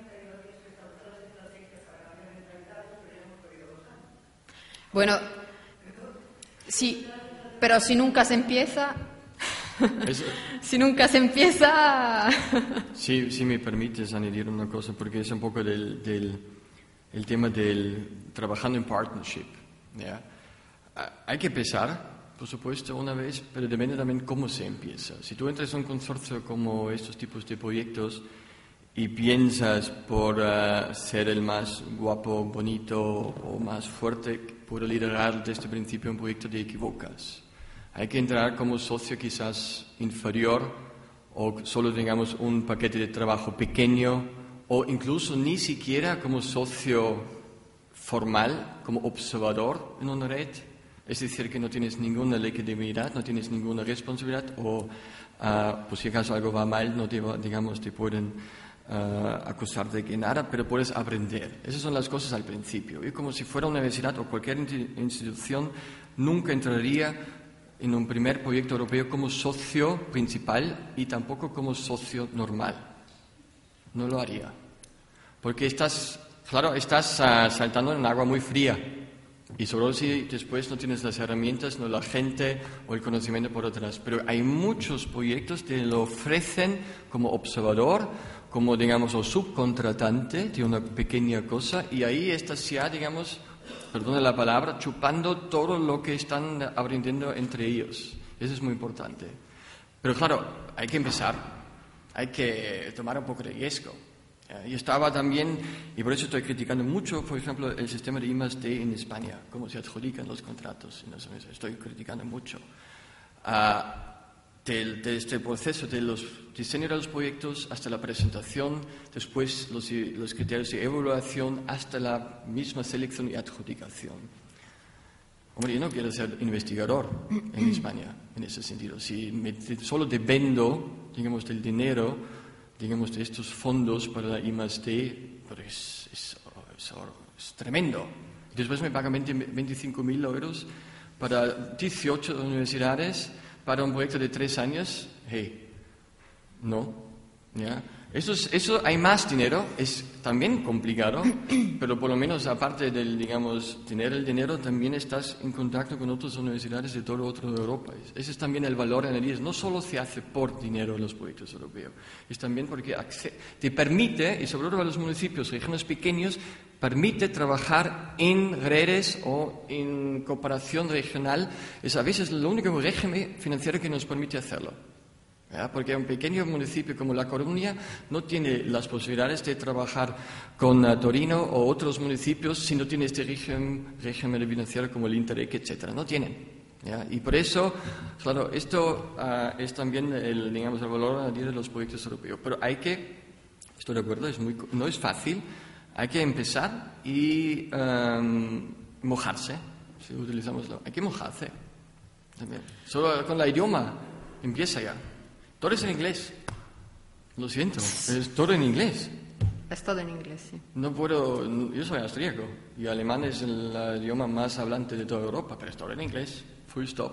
S1: Bueno, sí, pero si nunca se empieza, si nunca se empieza...
S2: Sí, si me permites añadir una cosa, porque es un poco del, del el tema del trabajando en partnership. ¿Ya? Hay que pensar por supuesto, una vez, pero depende también cómo se empieza. Si tú entras en un consorcio como estos tipos de proyectos y piensas por uh, ser el más guapo, bonito o más fuerte, puedo liderar desde el principio un proyecto, te equivocas. Hay que entrar como socio quizás inferior o solo tengamos un paquete de trabajo pequeño o incluso ni siquiera como socio formal, como observador en una red. Es decir, que no tienes ninguna legitimidad, no tienes ninguna responsabilidad o, uh, por si acaso algo va mal, no te, digamos, te pueden uh, acusar de que nada, pero puedes aprender. Esas son las cosas al principio. Y como si fuera una universidad o cualquier institución, nunca entraría en un primer proyecto europeo como socio principal y tampoco como socio normal. No lo haría. Porque estás, claro, estás uh, saltando en agua muy fría. Y sobre todo si después no tienes las herramientas, no la gente o el conocimiento por detrás. Pero hay muchos proyectos que lo ofrecen como observador, como, digamos, o subcontratante de una pequeña cosa, y ahí estás ya, digamos, perdona la palabra, chupando todo lo que están aprendiendo entre ellos. Eso es muy importante. Pero claro, hay que empezar, hay que tomar un poco de riesgo. Yo estaba también, y por eso estoy criticando mucho, por ejemplo, el sistema de I más D en España, cómo se adjudican los contratos. Estoy criticando mucho. Uh, del, desde el proceso de los diseños de los proyectos hasta la presentación, después los, los criterios de evaluación, hasta la misma selección y adjudicación. Hombre, yo no quiero ser investigador en España, en ese sentido. Si me, solo dependo, digamos, del dinero, digamos, de estos fondos para la I más D, pues es, es, es, es tremendo. Y después me pagan veinticinco mil euros para dieciocho universidades, para un proyecto de tres años. Hey, no, ¿ya? Eso, es, eso hay más dinero, es también complicado, pero por lo menos aparte del, digamos, tener el dinero, también estás en contacto con otras universidades de todo otro de Europa. Ese es también el valor añadido. No solo se hace por dinero en los proyectos europeos, es también porque te permite, y sobre todo a los municipios, regiones pequeños, permite trabajar en redes o en cooperación regional. Es a veces el único régimen financiero que nos permite hacerlo. ¿Ya? Porque un pequeño municipio como La Coruña no tiene las posibilidades de trabajar con uh, Torino o otros municipios si no tiene este régimen, régimen financiero como el Interreg, etcétera. No tienen. ¿Ya? Y por eso, claro, esto uh, es también el, digamos, el valor añadido de los proyectos europeos. Pero hay que, estoy de acuerdo, es muy, no es fácil, hay que empezar y um, mojarse, si utilizamoslo. Hay que mojarse. También. Solo con el idioma empieza ya. Todo es en inglés. Lo siento, es todo en inglés.
S1: Es todo en inglés, sí.
S2: No puedo, yo soy austríaco y alemán es el idioma más hablante de toda Europa, pero es todo en inglés. Full stop.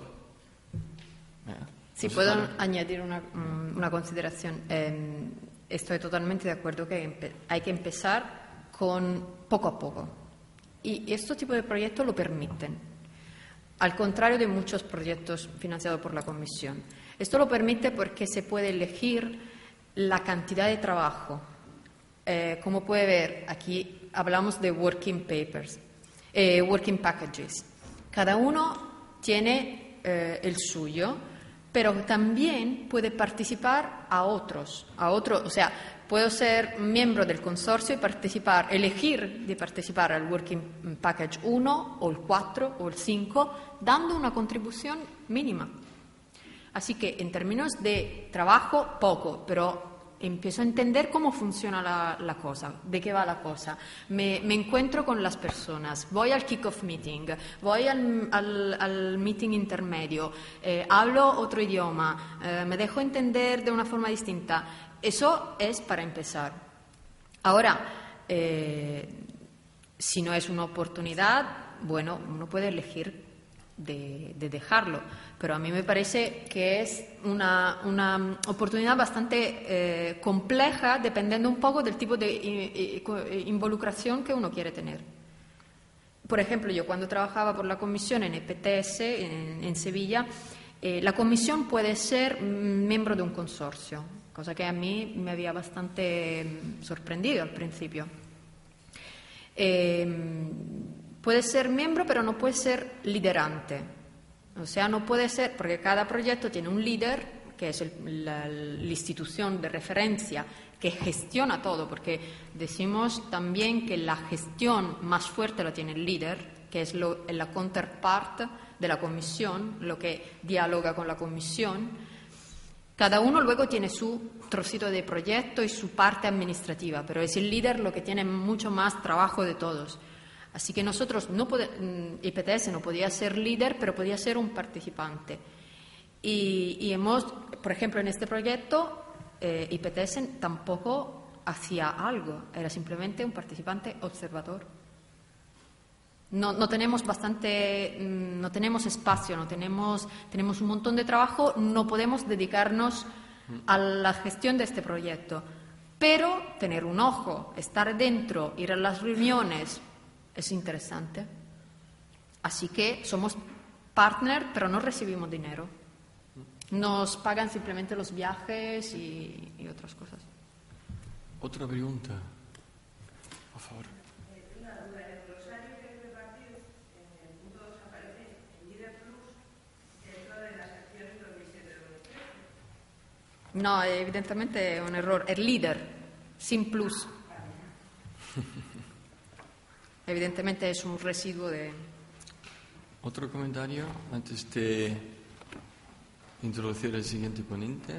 S2: Yeah.
S1: Si
S2: no
S1: puedo añadir una, una consideración. Eh, estoy totalmente de acuerdo que hay que empezar con poco a poco. Y este tipo de proyectos lo permiten. Al contrario de muchos proyectos financiados por la Comisión. Esto lo permite porque se puede elegir la cantidad de trabajo. Eh, como puede ver, aquí hablamos de working papers, eh, working packages. Cada uno tiene eh, el suyo, pero también puede participar a otros, a otros, o sea, puedo ser miembro del consorcio y participar, elegir de participar al working package uno o el cuatro o el cinco, dando una contribución mínima. Así que en términos de trabajo, poco, pero empiezo a entender cómo funciona la, la cosa, de qué va la cosa. Me, me encuentro con las personas, voy al kick-off meeting, voy al, al, al meeting intermedio, eh, hablo otro idioma, eh, me dejo entender de una forma distinta. Eso es para empezar. Ahora, eh, si no es una oportunidad, bueno, uno puede elegir De, de dejarlo, pero a mí me parece que es una, una oportunidad bastante eh, compleja dependiendo un poco del tipo de eh, eh, involucración que uno quiere tener. Por ejemplo, yo cuando trabajaba por la comisión en E P T S en, en Sevilla, eh, la comisión puede ser miembro de un consorcio, cosa que a mí me había bastante sorprendido al principio. Eh, Puede ser miembro, pero no puede ser liderante. O sea, no puede ser, porque cada proyecto tiene un líder, que es el, la, la institución de referencia que gestiona todo, porque decimos también que la gestión más fuerte la tiene el líder, que es lo, la counterpart de la comisión, lo que dialoga con la comisión. Cada uno luego tiene su trocito de proyecto y su parte administrativa, pero es el líder lo que tiene mucho más trabajo de todos. Así que nosotros, no pode, I P T S no podía ser líder, pero podía ser un participante. Y, y hemos, por ejemplo, en este proyecto, eh, I P T S tampoco hacía algo, era simplemente un participante observador. No, no tenemos bastante, no tenemos espacio, no tenemos, tenemos un montón de trabajo, no podemos dedicarnos a la gestión de este proyecto. Pero tener un ojo, estar dentro, ir a las reuniones, es interesante. Así que somos partner, pero no recibimos dinero. Nos pagan simplemente los viajes y, y otras cosas.
S2: Otra pregunta, por favor.
S1: No, evidentemente è un errore. El líder, sin plus. Evidentemente es un residuo de...
S2: ¿Otro comentario antes de introducir al siguiente ponente?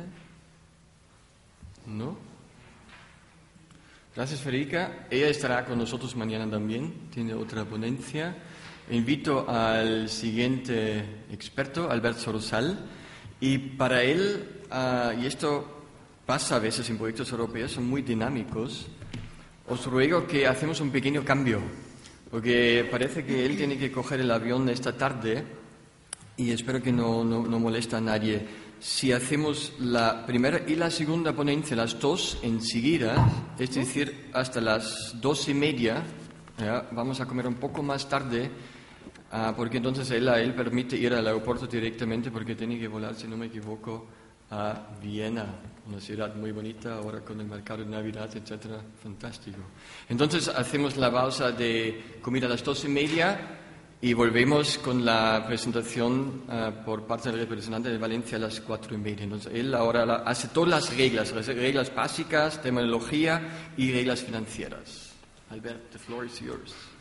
S2: ¿No? Gracias, Federica. Ella estará con nosotros mañana también. Tiene otra ponencia. Invito al siguiente experto, Alberto Rosal. Y para él, uh, y esto pasa a veces en proyectos europeos, son muy dinámicos, os ruego que hacemos un pequeño cambio, porque parece que él tiene que coger el avión esta tarde y espero que no, no, no moleste a nadie. Si hacemos la primera y la segunda ponencia, las dos enseguida, es decir, hasta las dos y media, ¿ya? Vamos a comer un poco más tarde, Uh, porque entonces él, a él permite ir al aeropuerto directamente porque tiene que volar, si no me equivoco, a Viena, una ciudad muy bonita, ahora con el mercado de Navidad, etcétera, fantástico. Entonces hacemos la pausa de comida a las dos y media y volvemos con la presentación uh, por parte del representante de Valencia a las cuatro y media. Entonces él ahora la, hace todas las reglas, las reglas básicas, terminología y reglas financieras. Albert, the floor is yours.